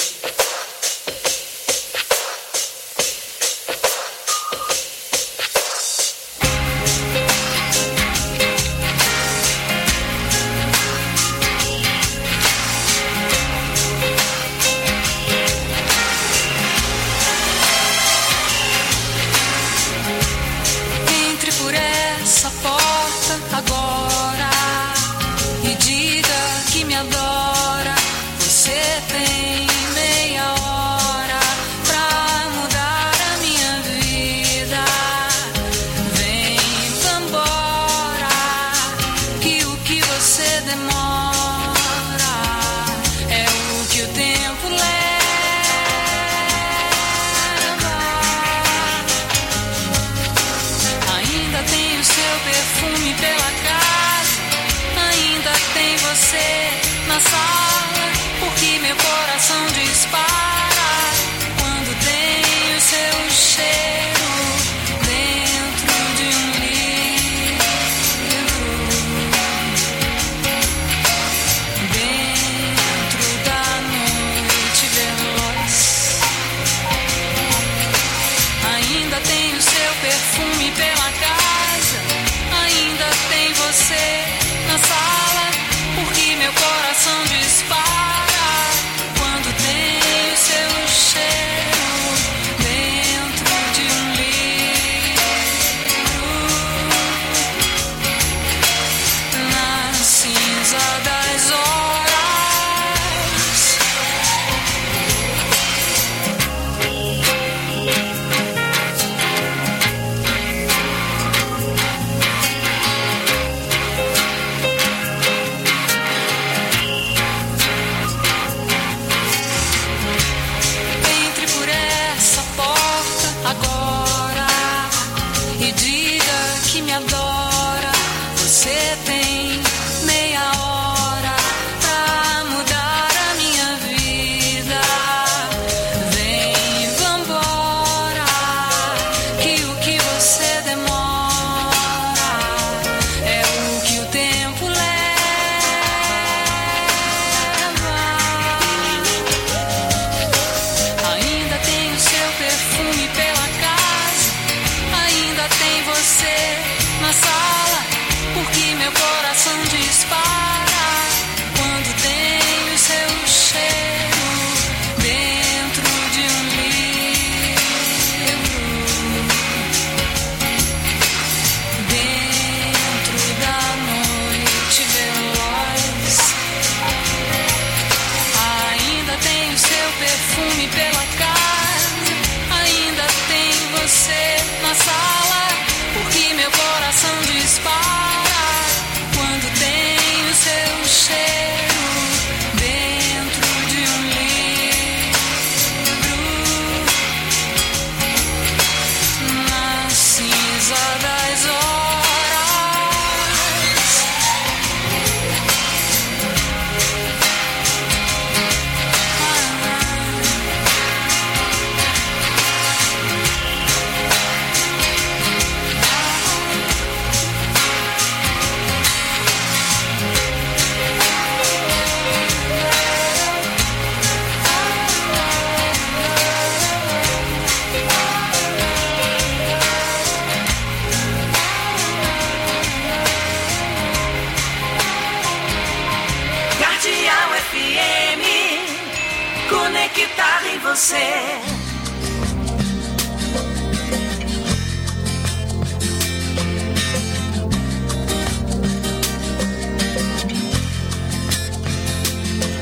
Speaker 10: Conectada em você.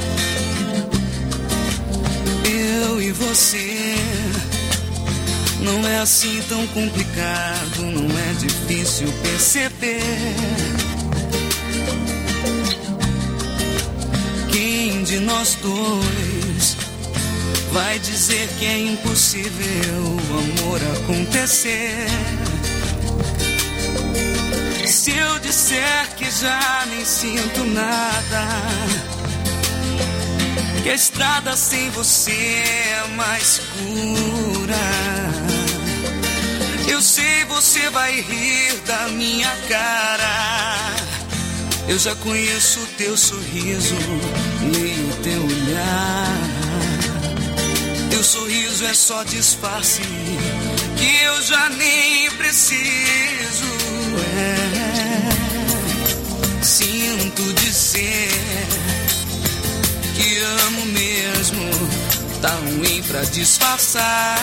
Speaker 11: Eu e você Não é assim tão complicado, não é difícil perceber. Quem de nós dois vai dizer que é impossível o amor acontecer? Se eu disser que já nem sinto nada, que a estrada sem você é mais escura, eu sei você vai rir da minha cara. Eu já conheço o teu sorriso, leio o teu olhar. Teu sorriso é só disfarce que eu já nem preciso. É, sinto dizer que amo mesmo, tá ruim pra disfarçar.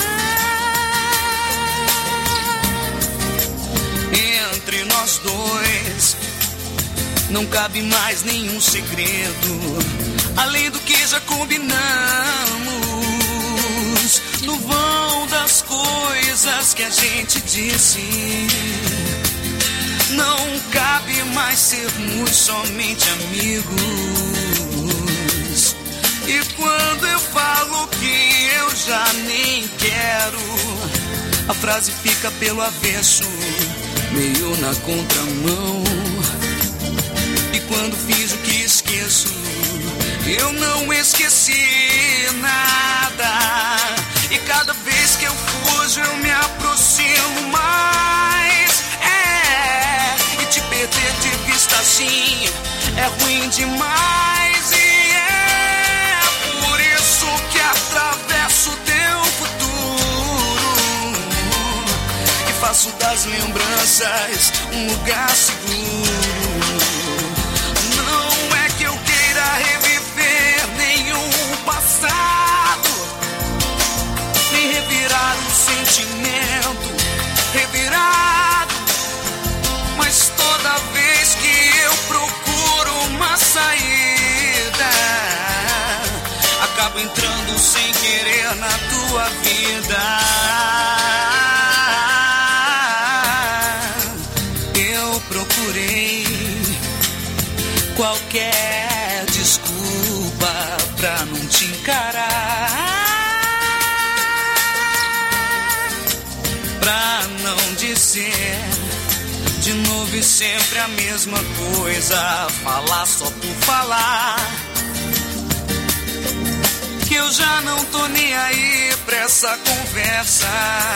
Speaker 11: Entre nós dois não cabe mais nenhum segredo, além do que já combinamos. No vão das coisas que a gente disse, não cabe mais sermos somente amigos. E quando eu falo que eu já nem quero, a frase fica pelo avesso, meio na contramão. E quando fiz o que esqueço, eu não esqueci nada. E cada vez que eu fujo eu me aproximo mais. É, e te perder de vista assim é ruim demais. E é por isso que atravesso teu futuro e faço das lembranças um lugar seguro. Não é que eu queira reviver nenhum passado, nem revirar um sentimento revirado, mas toda vez que eu procuro uma saída, acabo entrando sem querer na tua vida. Eu procurei qualquer desculpa pra não te encarar, pra não dizer de novo e sempre a mesma coisa, falar só por falar, que eu já não tô nem aí pra essa conversa,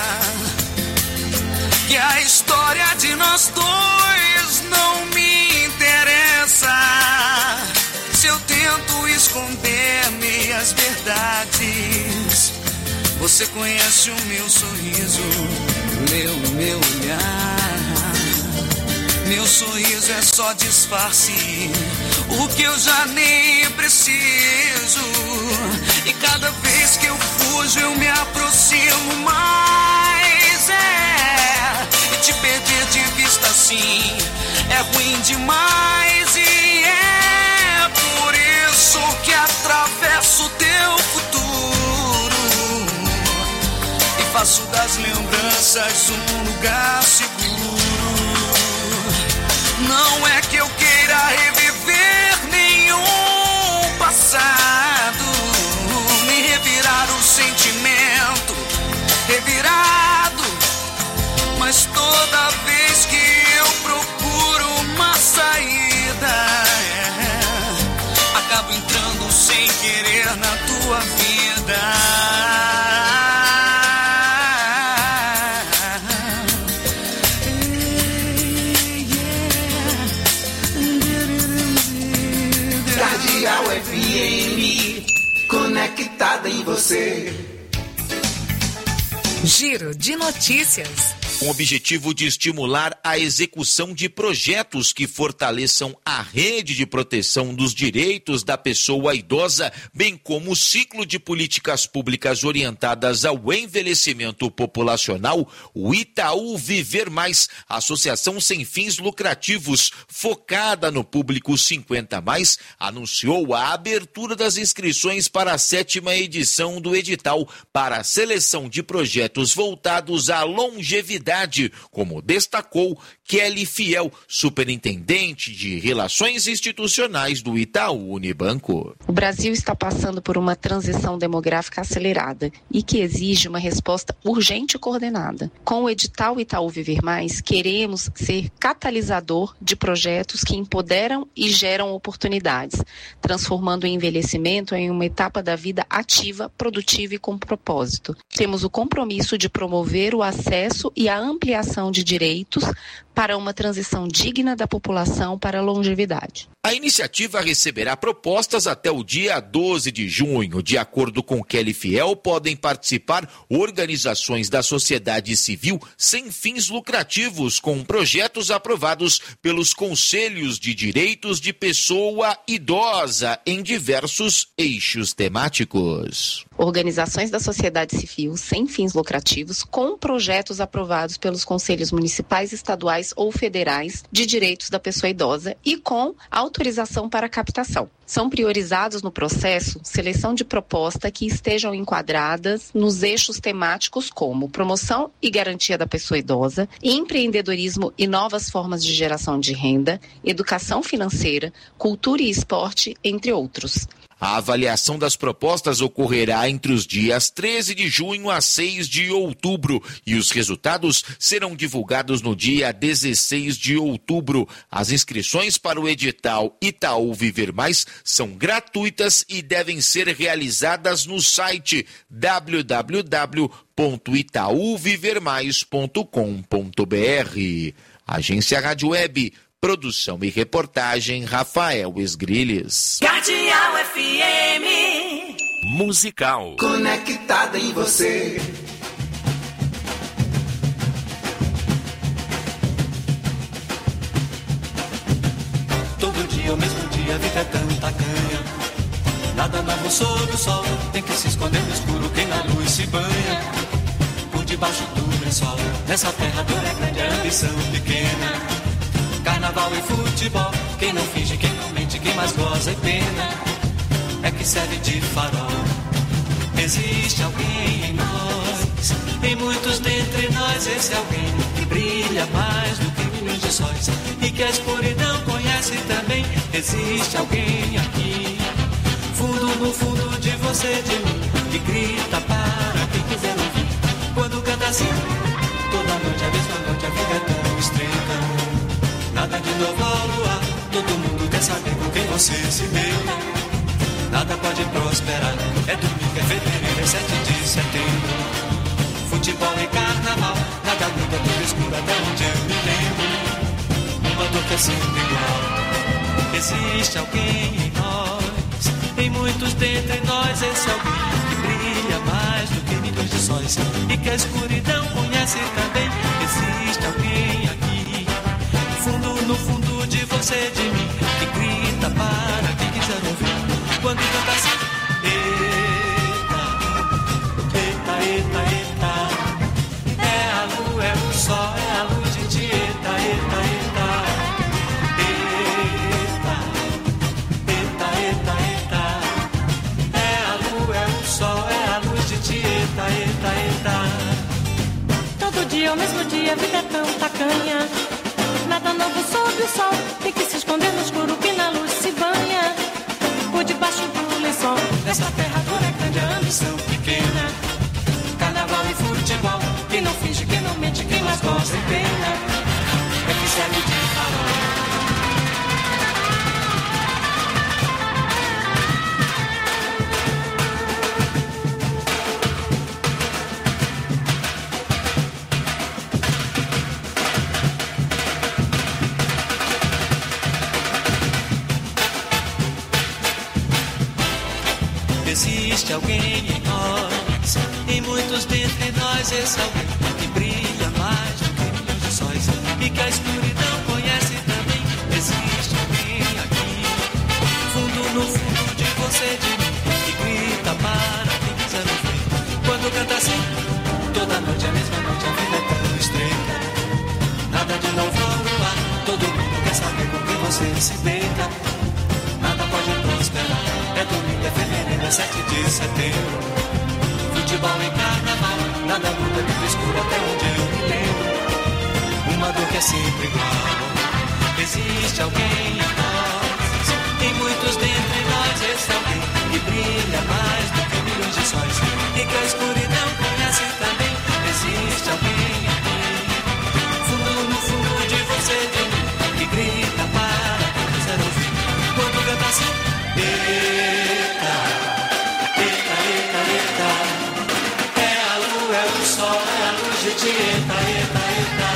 Speaker 11: que a história de nós dois não me interessa. Se eu tento esconder meias verdades, você conhece o meu sorriso, leu o meu olhar. Meu sorriso é só disfarce, o que eu já nem preciso. E cada vez que eu fujo eu me aproximo mais. É, e te perder de vista assim é ruim demais. E é por isso que atravesso teu futuro e faço das lembranças um lugar seguro. Não é que eu queira reviver nenhum passado, nem revirar um sentimento revirado, mas toda vez que eu procuro uma saída, é, acabo entrando sem querer na tua vida.
Speaker 5: Cardeal F M, conectada em você.
Speaker 9: Giro de notícias.
Speaker 12: Com o objetivo de estimular a execução de projetos que fortaleçam a rede de proteção dos direitos da pessoa idosa, bem como o ciclo de políticas públicas orientadas ao envelhecimento populacional, o Itaú Viver Mais, associação sem fins lucrativos, focada no público cinquenta mais, anunciou a abertura das inscrições para a sétima edição do edital para a seleção de projetos voltados à longevidade, como destacou Kelly Fiel, superintendente de Relações Institucionais do Itaú Unibanco.
Speaker 13: O Brasil está passando por uma transição demográfica acelerada e que exige uma resposta urgente e coordenada. Com o edital Itaú Viver Mais, queremos ser catalisador de projetos que empoderam e geram oportunidades, transformando o envelhecimento em uma etapa da vida ativa, produtiva e com propósito. Temos o compromisso de promover o acesso e a ampliação de direitos para uma transição digna da população para a longevidade.
Speaker 12: A iniciativa receberá propostas até o dia doze de junho. De acordo com Kelly Fiel, podem participar organizações da sociedade civil sem fins lucrativos, com projetos aprovados pelos Conselhos de Direitos de Pessoa Idosa em diversos eixos temáticos.
Speaker 13: Organizações da sociedade civil sem fins lucrativos com projetos aprovados pelos conselhos municipais, estaduais ou federais de direitos da pessoa idosa e com autorização para captação. São priorizados no processo seleção de proposta que estejam enquadradas nos eixos temáticos como promoção e garantia da pessoa idosa, empreendedorismo e novas formas de geração de renda, educação financeira, cultura e esporte, entre outros.
Speaker 12: A avaliação das propostas ocorrerá entre os dias treze de junho a seis de outubro e os resultados serão divulgados no dia dezesseis de outubro. As inscrições para o edital Itaú Viver Mais são gratuitas e devem ser realizadas no site w w w ponto itaú viver mais ponto com ponto b r. Agência Rádio Web. Produção e reportagem, Rafael Esgrilles.
Speaker 10: Cardeal F M.
Speaker 4: Musical.
Speaker 5: Conectada em você.
Speaker 11: Todo dia, o mesmo dia, a vida é tanta canha. Nada novo sob o sol. Tem que se esconder no escuro quem na luz se banha. Por debaixo do lençol. Nessa terra dura é grande a ambição pequena. Carnaval e futebol, quem não finge, quem não mente, quem mais goza e pena, é que serve de farol. Existe alguém em nós, em muitos dentre nós, esse alguém que brilha mais do que milhões de sóis, e que a escuridão conhece também. Existe alguém aqui, fundo no fundo de você, de mim, que grita para quem quiser ouvir. Quando canta assim, toda noite, a mesma noite, a vida é tão estreita. Nada de novo ao luar, todo mundo quer saber com quem você se deu. Nada pode prosperar, é domingo, é fevereiro, é sete de setembro. Futebol e carnaval, nada muda, tudo escuro até onde eu me lembro. Uma dor que é sempre igual. Existe alguém em nós, em muitos dentre nós, esse alguém que brilha mais do que milhões de sóis, e que a escuridão conhece também. Existe alguém aqui, fundo no fundo de você, de mim, que grita para quem quiser ouvir. Quando canta assim, eita, eita, eita, eita, é a lua, é o sol, é a luz de ti, eita, eita, eita, eita, eita, eita, eita, é a lua, é o sol, é a luz de ti, eita, eita, eita.
Speaker 14: Todo dia é o mesmo dia, a vida é tão tacanha. Nada novo sob o sol, tem que se esconder no escuro que na luz se banha. Por debaixo do lençol,
Speaker 11: nessa terra dura é grande a ambição pequena. Carnaval e futebol, quem não finge, quem não mente, quem mais goza e pena, é que serve de farol. Existe alguém em nós, em muitos dentre nós, esse alguém que brilha mais do que que a escuridão conhece também. Existe alguém aqui, fundo no fundo de você, de mim, que grita para quem quiser ouvir. Quando canta assim, toda noite, a mesma noite, a vida é tão estreita. Nada de novo no ar, todo mundo quer saber com quem você se deita. Nada pode prosperar, é domingo, é fevereiro, é sete de setembro. Futebol e carnaval, nada muda, tudo escuro até onde eu me lembro. Uma dor que é sempre igual. Existe alguém em nós, tem muitos dentre nós. Esse alguém que brilha mais do que milhões de sóis e que a escuridão conhece também. Existe alguém aqui, fundo no fundo de você, de mim, que grita para quem quiser ouvir. Quando canta assim, eita, eita, eita, eita, é a lua, é o sol, é a luz de ti, eita, eita, eita.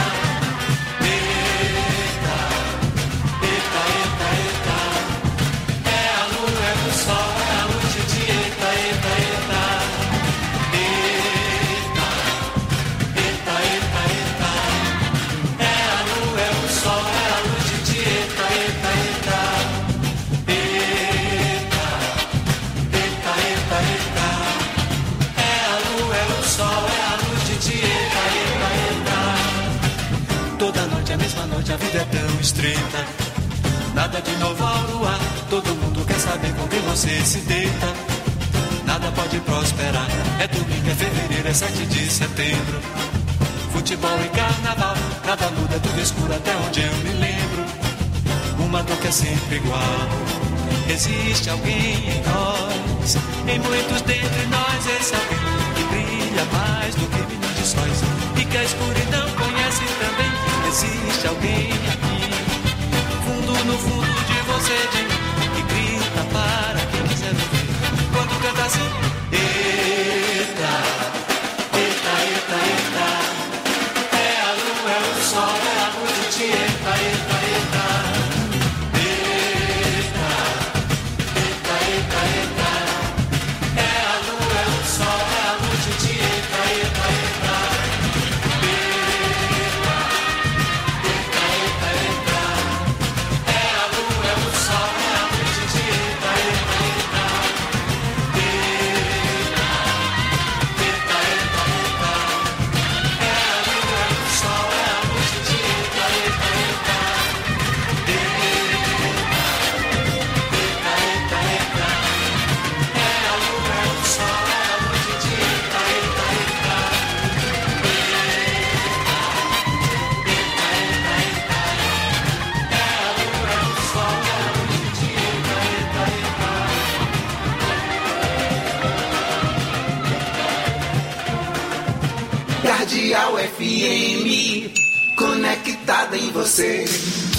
Speaker 11: A vida é tão estreita, nada de novo ao luar. Todo mundo quer saber com quem você se deita. Nada pode prosperar, é domingo, é fevereiro, é sete de setembro. Futebol e carnaval, nada muda, tudo escuro até onde eu me lembro. Uma dor que é sempre igual. Existe alguém em nós, em muitos dentre nós. Esse alguém que brilha mais do que milhões de sóis e que a escuridão conhece também. Existe alguém aqui, fundo no fundo de você, de mim, que grita para quem quiser ouvir. Quando canta assim, eita, eita, eita, eita, é a lua, é o sol, é a luz de ti, eita, eita, eita, eita, eita, eita, eita, é a lua, é o sol, é a luz de ti, eita, eita, eita.
Speaker 5: Cardeal F M, conectada em você.